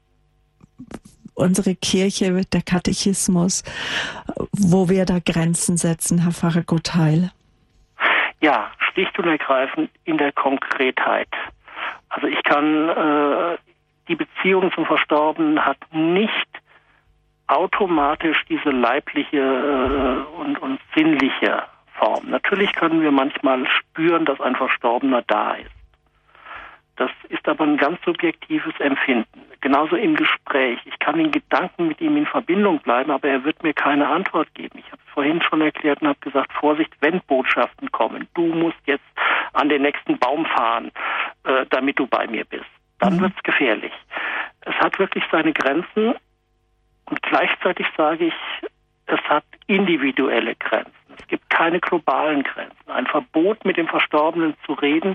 unsere Kirche, der Katechismus, wo wir da Grenzen setzen, Herr Pfarrer Gottheil. Ja, schlicht und ergreifend in der Konkretheit. Also ich kann, äh, die Beziehung zum Verstorbenen hat nicht automatisch diese leibliche äh, und, und sinnliche Form. Natürlich können wir manchmal spüren, dass ein Verstorbener da ist. Das ist aber ein ganz subjektives Empfinden. Genauso im Gespräch. Ich kann in Gedanken mit ihm in Verbindung bleiben, aber er wird mir keine Antwort geben. Ich habe es vorhin schon erklärt und habe gesagt, Vorsicht, wenn Botschaften kommen. Du musst jetzt an den nächsten Baum fahren, äh, damit du bei mir bist. Dann mhm. wird's gefährlich. Es hat wirklich seine Grenzen und gleichzeitig sage ich, es hat individuelle Grenzen. Es gibt keine globalen Grenzen. Ein Verbot, mit dem Verstorbenen zu reden,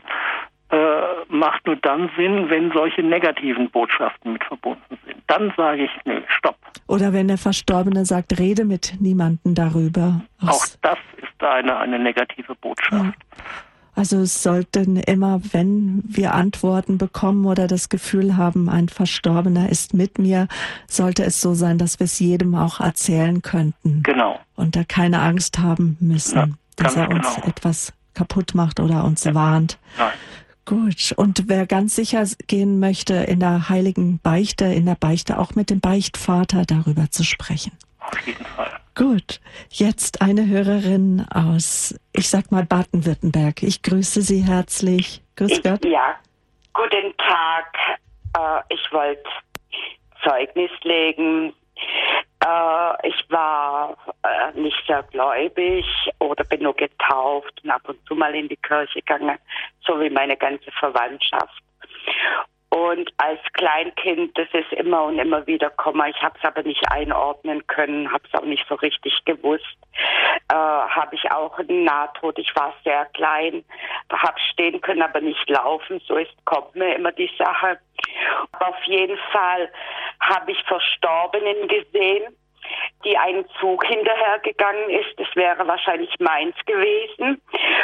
macht nur dann Sinn, wenn solche negativen Botschaften mit verbunden sind. Dann sage ich, nö, stopp. Oder wenn der Verstorbene sagt, rede mit niemandem darüber. Auch das ist eine, eine negative Botschaft. Ja. Also es sollten immer, wenn wir Antworten bekommen oder das Gefühl haben, ein Verstorbener ist mit mir, sollte es so sein, dass wir es jedem auch erzählen könnten. Genau. Und da keine Angst haben müssen, ja, dass er uns genau. etwas kaputt macht oder uns ja. warnt. Nein. Gut, und wer ganz sicher gehen möchte, in der heiligen Beichte, in der Beichte auch mit dem Beichtvater darüber zu sprechen. Auf jeden Fall. Gut, jetzt eine Hörerin aus, ich sag mal Baden-Württemberg. Ich grüße Sie herzlich. Grüß Gott. Ja, guten Tag. Äh, ich wollte Zeugnis legen. Äh, ich war äh, nicht sehr gläubig oder bin nur getauft und ab und zu mal in die Kirche gegangen, so wie meine ganze Verwandtschaft. Und als Kleinkind, das ist immer und immer wieder gekommen. Ich habe es aber nicht einordnen können, habe es auch nicht so richtig gewusst. Äh, habe ich auch einen Nahtod. Ich war sehr klein, habe stehen können, aber nicht laufen. So ist kommt mir immer die Sache. Aber auf jeden Fall habe ich Verstorbenen gesehen, die einen Zug hinterhergegangen ist. Das wäre wahrscheinlich meins gewesen.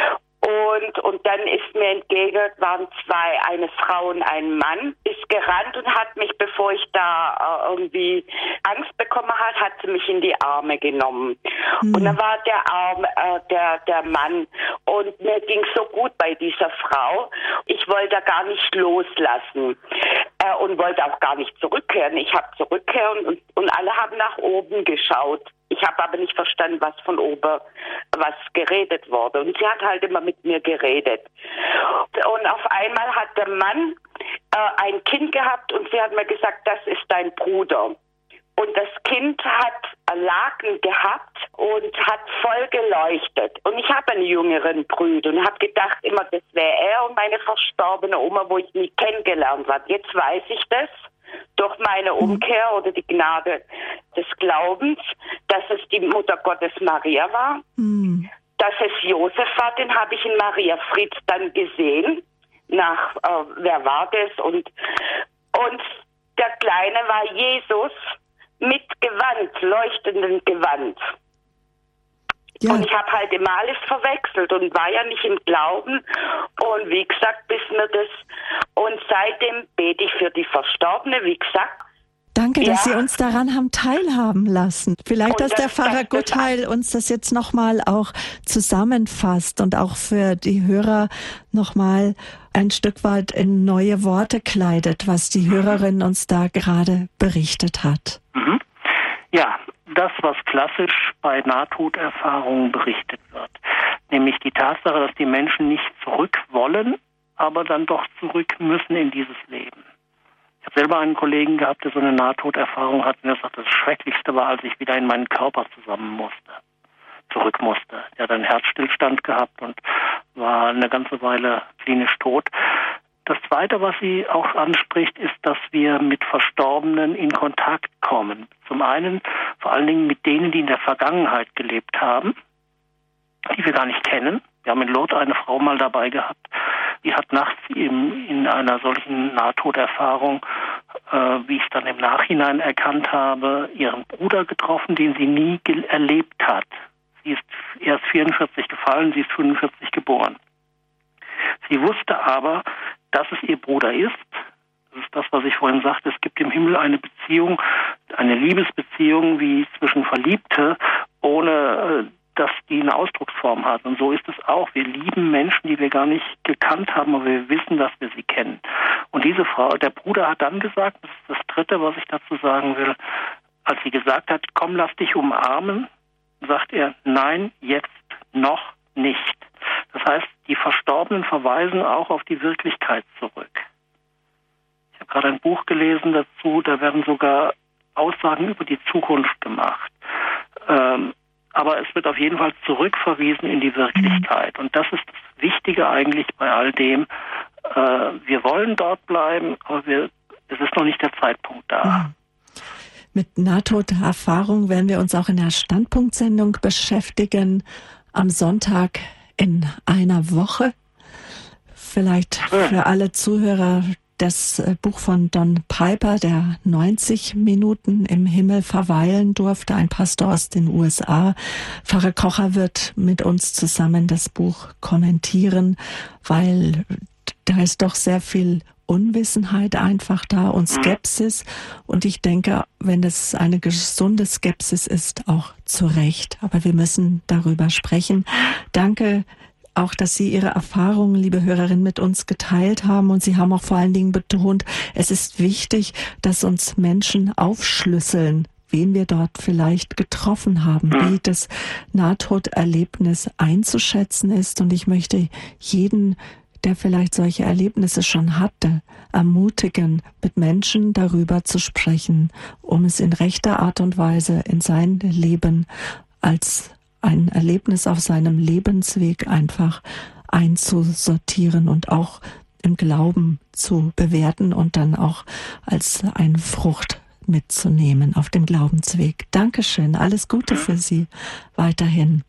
Und, und dann ist mir entgegnet, waren zwei, eine Frau und ein Mann, ist gerannt und hat mich, bevor ich da äh, irgendwie Angst bekommen hat, hat sie mich in die Arme genommen. Mhm. Und dann war der Arm, äh, der, der Mann, und mir ging so gut bei dieser Frau. Ich wollte da gar nicht loslassen äh, und wollte auch gar nicht zurückkehren. Ich habe zurückkehren und, und alle haben nach oben geschaut. Ich habe aber nicht verstanden, was von oben, was geredet wurde. Und sie hat halt immer mit mir geredet. Und auf einmal hat der Mann äh, ein Kind gehabt und sie hat mir gesagt, das ist dein Bruder. Und das Kind hat Laken gehabt und hat voll geleuchtet. Und ich habe einen jüngeren Bruder und habe gedacht immer, das wäre er und meine verstorbene Oma, wo ich nie kennengelernt habe. Jetzt weiß ich das durch meine Umkehr oder die Gnade des Glaubens, dass es die Mutter Gottes Maria war. Mhm. Dass es Josef war, den habe ich in Maria Fritz dann gesehen. Nach, äh, wer war das? Und, und der Kleine war Jesus mit Gewand, leuchtendem Gewand. Ja. Und ich habe halt immer alles verwechselt und war ja nicht im Glauben. Und wie gesagt, bis mir das... Und seitdem bete ich für die Verstorbene, wie gesagt. Danke, ja. dass Sie uns daran haben teilhaben lassen. Vielleicht, dass das, der Pfarrer das, Guttheil uns das jetzt nochmal auch zusammenfasst und auch für die Hörer nochmal ein Stück weit in neue Worte kleidet, was die Hörerin uns da gerade berichtet hat. Mhm. Ja, das, was klassisch bei Nahtoderfahrungen berichtet wird. Nämlich die Tatsache, dass die Menschen nicht zurück wollen, aber dann doch zurück müssen in dieses Leben. Ich habe selber einen Kollegen gehabt, der so eine Nahtoderfahrung hat und der sagt, das Schrecklichste war, als ich wieder in meinen Körper zusammen musste, zurück musste. Der hat einen Herzstillstand gehabt und war eine ganze Weile klinisch tot. Das Zweite, was sie auch anspricht, ist, dass wir mit Verstorbenen in Kontakt kommen. Zum einen vor allen Dingen mit denen, die in der Vergangenheit gelebt haben, die wir gar nicht kennen. Wir haben in Lourdes eine Frau mal dabei gehabt, die hat nachts im, in einer solchen Nahtoderfahrung, äh, wie ich es dann im Nachhinein erkannt habe, ihren Bruder getroffen, den sie nie ge- erlebt hat. Sie ist erst vierundvierzig gefallen, sie ist fünfundvierzig geboren. Sie wusste aber, dass es ihr Bruder ist. Das ist das, was ich vorhin sagte. Es gibt im Himmel eine Beziehung, eine Liebesbeziehung wie zwischen Verliebte, ohne äh, dass die eine Ausdrucksform hat. Und so ist es auch. Wir lieben Menschen, die wir gar nicht gekannt haben, aber wir wissen, dass wir sie kennen. Und diese Frau, der Bruder hat dann gesagt, das ist das Dritte, was ich dazu sagen will, als sie gesagt hat, komm, lass dich umarmen, sagt er, nein, jetzt noch nicht. Das heißt, die Verstorbenen verweisen auch auf die Wirklichkeit zurück. Ich habe gerade ein Buch gelesen dazu, da werden sogar Aussagen über die Zukunft gemacht. Ähm, aber es wird auf jeden Fall zurückverwiesen in die Wirklichkeit. Und das ist das Wichtige eigentlich bei all dem. Äh, wir wollen dort bleiben, aber wir, es ist noch nicht der Zeitpunkt da. Ja. Mit Nahtoderfahrung werden wir uns auch in der Standpunktsendung beschäftigen. Am Sonntag in einer Woche. Vielleicht für alle Zuhörer das Buch von Don Piper, der neunzig Minuten im Himmel verweilen durfte, ein Pastor aus den U S A. Pfarrer Kocher wird mit uns zusammen das Buch kommentieren, weil da ist doch sehr viel Unwissenheit einfach da und Skepsis. Und ich denke, wenn das eine gesunde Skepsis ist, auch zu Recht. Aber wir müssen darüber sprechen. Danke auch, dass Sie Ihre Erfahrungen, liebe Hörerinnen, mit uns geteilt haben. Und Sie haben auch vor allen Dingen betont, es ist wichtig, dass uns Menschen aufschlüsseln, wen wir dort vielleicht getroffen haben, wie das Nahtoderlebnis einzuschätzen ist. Und ich möchte jeden, der vielleicht solche Erlebnisse schon hatte, ermutigen, mit Menschen darüber zu sprechen, um es in rechter Art und Weise in sein Leben als ein Erlebnis auf seinem Lebensweg einfach einzusortieren und auch im Glauben zu bewerten und dann auch als eine Frucht mitzunehmen auf dem Glaubensweg. Dankeschön, alles Gute für Sie weiterhin.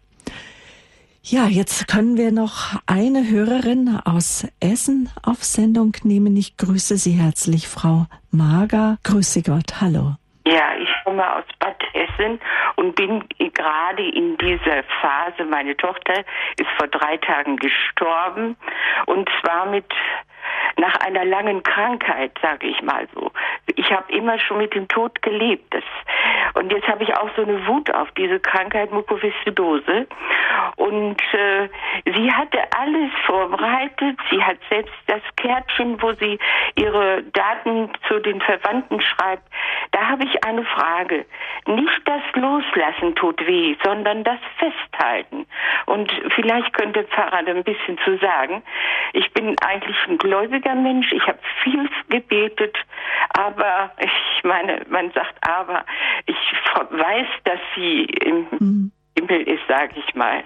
Ja, jetzt können wir noch eine Hörerin aus Essen auf Sendung nehmen. Ich grüße Sie herzlich, Frau Mager. Grüße Gott, hallo. Ja, ich komme aus Bad Essen und bin gerade in dieser Phase. Meine Tochter ist vor drei Tagen gestorben und zwar mit nach einer langen Krankheit, sage ich mal so. Ich habe immer schon mit dem Tod gelebt. Das, und jetzt habe ich auch so eine Wut auf diese Krankheit, Mukoviszidose. Und äh, sie hatte alles vorbereitet. Sie hat selbst das Kärtchen, wo sie ihre Daten zu den Verwandten schreibt. Da habe ich eine Frage. Nicht das Loslassen tut weh, sondern das Festhalten. Und vielleicht könnte Pfarrer da ein bisschen zu sagen. Ich bin eigentlich ein gläubiger Mensch. Ich habe viel gebetet, aber ich meine, man sagt aber, ich weiß, dass sie im mhm. Himmel ist, sage ich mal.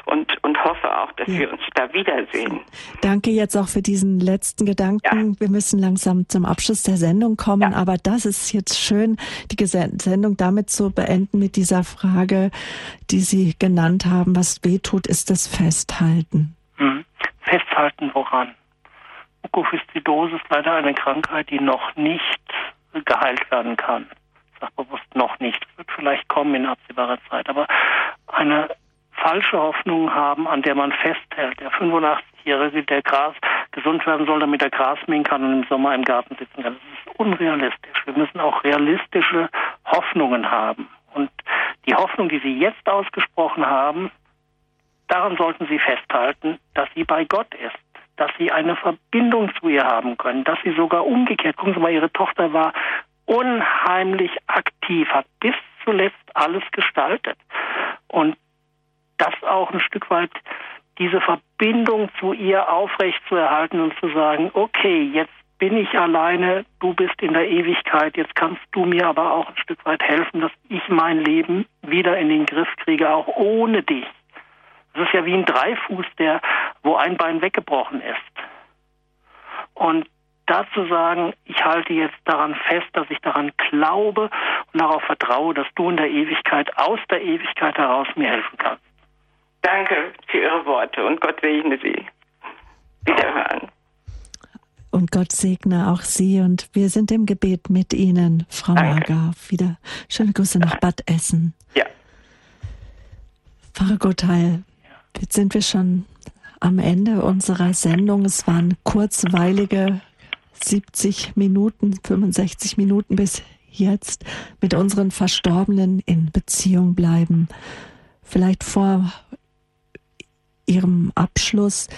und, und hoffe auch, dass ja. wir uns da wiedersehen. Danke jetzt auch für diesen letzten Gedanken. Ja. Wir müssen langsam zum Abschluss der Sendung kommen, ja. aber das ist jetzt schön, die Sendung damit zu beenden mit dieser Frage, die Sie genannt haben. Was wehtut, ist das Festhalten. Hm. Festhalten woran? Mukoviszidose ist leider eine Krankheit, die noch nicht geheilt werden kann. Ich sage bewusst noch nicht. Wird vielleicht kommen in absehbarer Zeit. Aber eine falsche Hoffnung haben, an der man festhält. Der fünfundachtzig-Jährige, der Gras gesund werden soll, damit er Gras mähen kann und im Sommer im Garten sitzen kann. Das ist unrealistisch. Wir müssen auch realistische Hoffnungen haben. Und die Hoffnung, die Sie jetzt ausgesprochen haben, daran sollten Sie festhalten, dass sie bei Gott ist, dass Sie eine Verbindung zu ihr haben können, dass Sie sogar umgekehrt, gucken Sie mal, Ihre Tochter war unheimlich aktiv, hat bis zuletzt alles gestaltet. Und das auch ein Stück weit diese Verbindung zu ihr aufrecht zu erhalten und zu sagen, okay, jetzt bin ich alleine, du bist in der Ewigkeit, jetzt kannst du mir aber auch ein Stück weit helfen, dass ich mein Leben wieder in den Griff kriege, auch ohne dich. Das ist ja wie ein Dreifuß, der, wo ein Bein weggebrochen ist. Und dazu sagen, ich halte jetzt daran fest, dass ich daran glaube und darauf vertraue, dass du in der Ewigkeit, aus der Ewigkeit heraus mir helfen kannst. Danke für Ihre Worte und Gott segne Sie. Wiederhören. Und Gott segne auch Sie und wir sind im Gebet mit Ihnen, Frau Danke. Marga. Wieder schöne Grüße nach Bad Essen. Ja. Pfarrer Gottheil, jetzt sind wir schon am Ende unserer Sendung. Es waren kurzweilige siebzig Minuten, fünfundsechzig Minuten bis jetzt mit unseren Verstorbenen in Beziehung bleiben. Vielleicht vor Ihrem Abschluss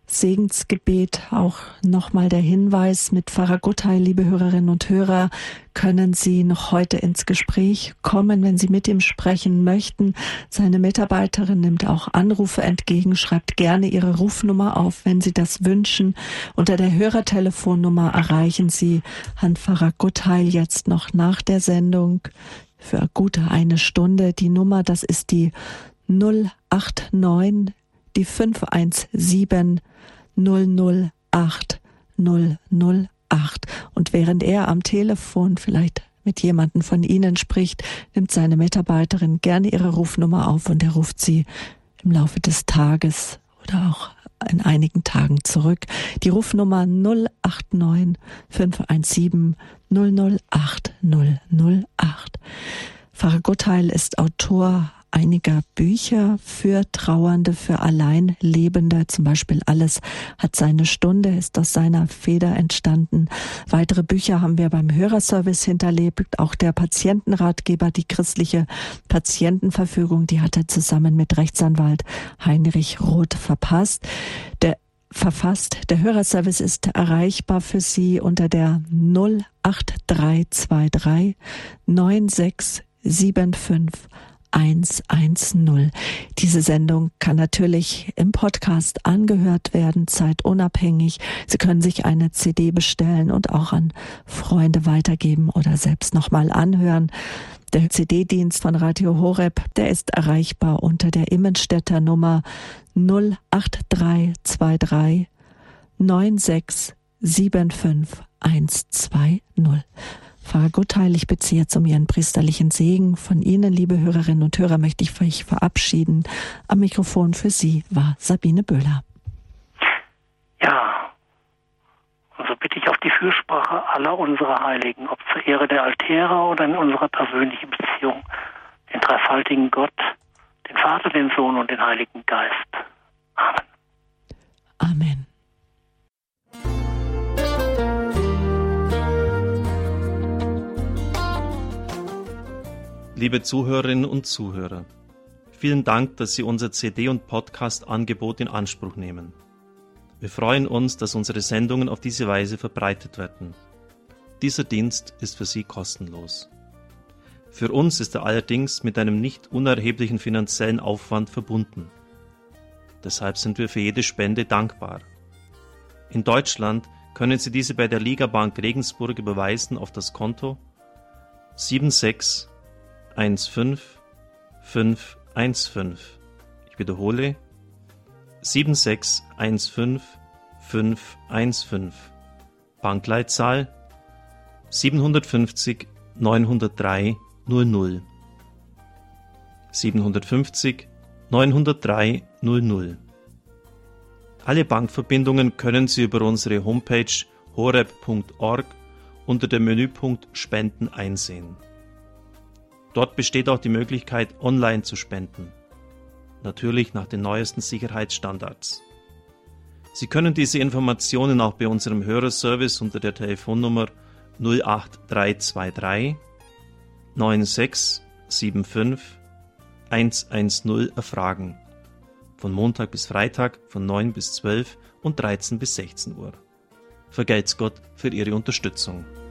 Segensgebet auch nochmal der Hinweis mit Pfarrer Gottheil, liebe Hörerinnen und Hörer, können Sie noch heute ins Gespräch kommen, wenn Sie mit ihm sprechen möchten. Seine Mitarbeiterin nimmt auch Anrufe entgegen, schreibt gerne Ihre Rufnummer auf, wenn Sie das wünschen. Unter der Hörertelefonnummer erreichen Sie Herrn Pfarrer Gottheil jetzt noch nach der Sendung für gute eine Stunde. Die Nummer, das ist die null acht neun, die fünf eins sieben, null null acht null null acht. Und während er am Telefon vielleicht mit jemandem von Ihnen spricht, nimmt seine Mitarbeiterin gerne Ihre Rufnummer auf und er ruft Sie im Laufe des Tages oder auch in einigen Tagen zurück. Die Rufnummer null acht neun, fünf eins sieben, null null acht null null acht. Pfarrer Gottheil ist Autor einiger Bücher für Trauernde, für Alleinlebende, zum Beispiel Alles hat seine Stunde, ist aus seiner Feder entstanden. Weitere Bücher haben wir beim Hörerservice hinterlegt, auch der Patientenratgeber, die christliche Patientenverfügung, die hat er zusammen mit Rechtsanwalt Heinrich Roth verpasst. Der verfasst. Der Hörerservice ist erreichbar für Sie unter der null acht drei zwei drei neun sechs sieben fünf eins eins null. Diese Sendung kann natürlich im Podcast angehört werden, zeitunabhängig. Sie können sich eine C D bestellen und auch an Freunde weitergeben oder selbst nochmal anhören. Der C D-Dienst von Radio Horeb, der ist erreichbar unter der Immenstädter Nummer null acht drei zwei drei neun sechs sieben fünf eins zwei null. Pfarrer Gottheil, ich beziehe jetzt um Ihren priesterlichen Segen. Von Ihnen, liebe Hörerinnen und Hörer, möchte ich mich verabschieden. Am Mikrofon für Sie war Sabine Böhler. Ja, und so bitte ich auf die Fürsprache aller unserer Heiligen, ob zur Ehre der Altäre oder in unserer persönlichen Beziehung, den dreifaltigen Gott, den Vater, den Sohn und den Heiligen Geist. Amen. Amen. Liebe Zuhörerinnen und Zuhörer, vielen Dank, dass Sie unser C D- und Podcast-Angebot in Anspruch nehmen. Wir freuen uns, dass unsere Sendungen auf diese Weise verbreitet werden. Dieser Dienst ist für Sie kostenlos. Für uns ist er allerdings mit einem nicht unerheblichen finanziellen Aufwand verbunden. Deshalb sind wir für jede Spende dankbar. In Deutschland können Sie diese bei der Ligabank Regensburg überweisen auf das Konto sieben sechs eins fünf fünf eins fünf. Ich wiederhole sieben sechs eins fünf fünf eins fünf. Bankleitzahl siebenhundertfünfzig neunhundertdrei null null. siebenhundertfünfzig neunhundertdrei null null. Alle Bankverbindungen können Sie über unsere Homepage horeb punkt org unter dem Menüpunkt Spenden einsehen. Dort besteht auch die Möglichkeit, online zu spenden. Natürlich nach den neuesten Sicherheitsstandards. Sie können diese Informationen auch bei unserem Hörerservice unter der Telefonnummer null acht drei zwei drei neun sechs sieben fünf eins eins null erfragen. Von Montag bis Freitag von neun bis zwölf und dreizehn bis sechzehn Uhr. Vergelt's Gott für Ihre Unterstützung.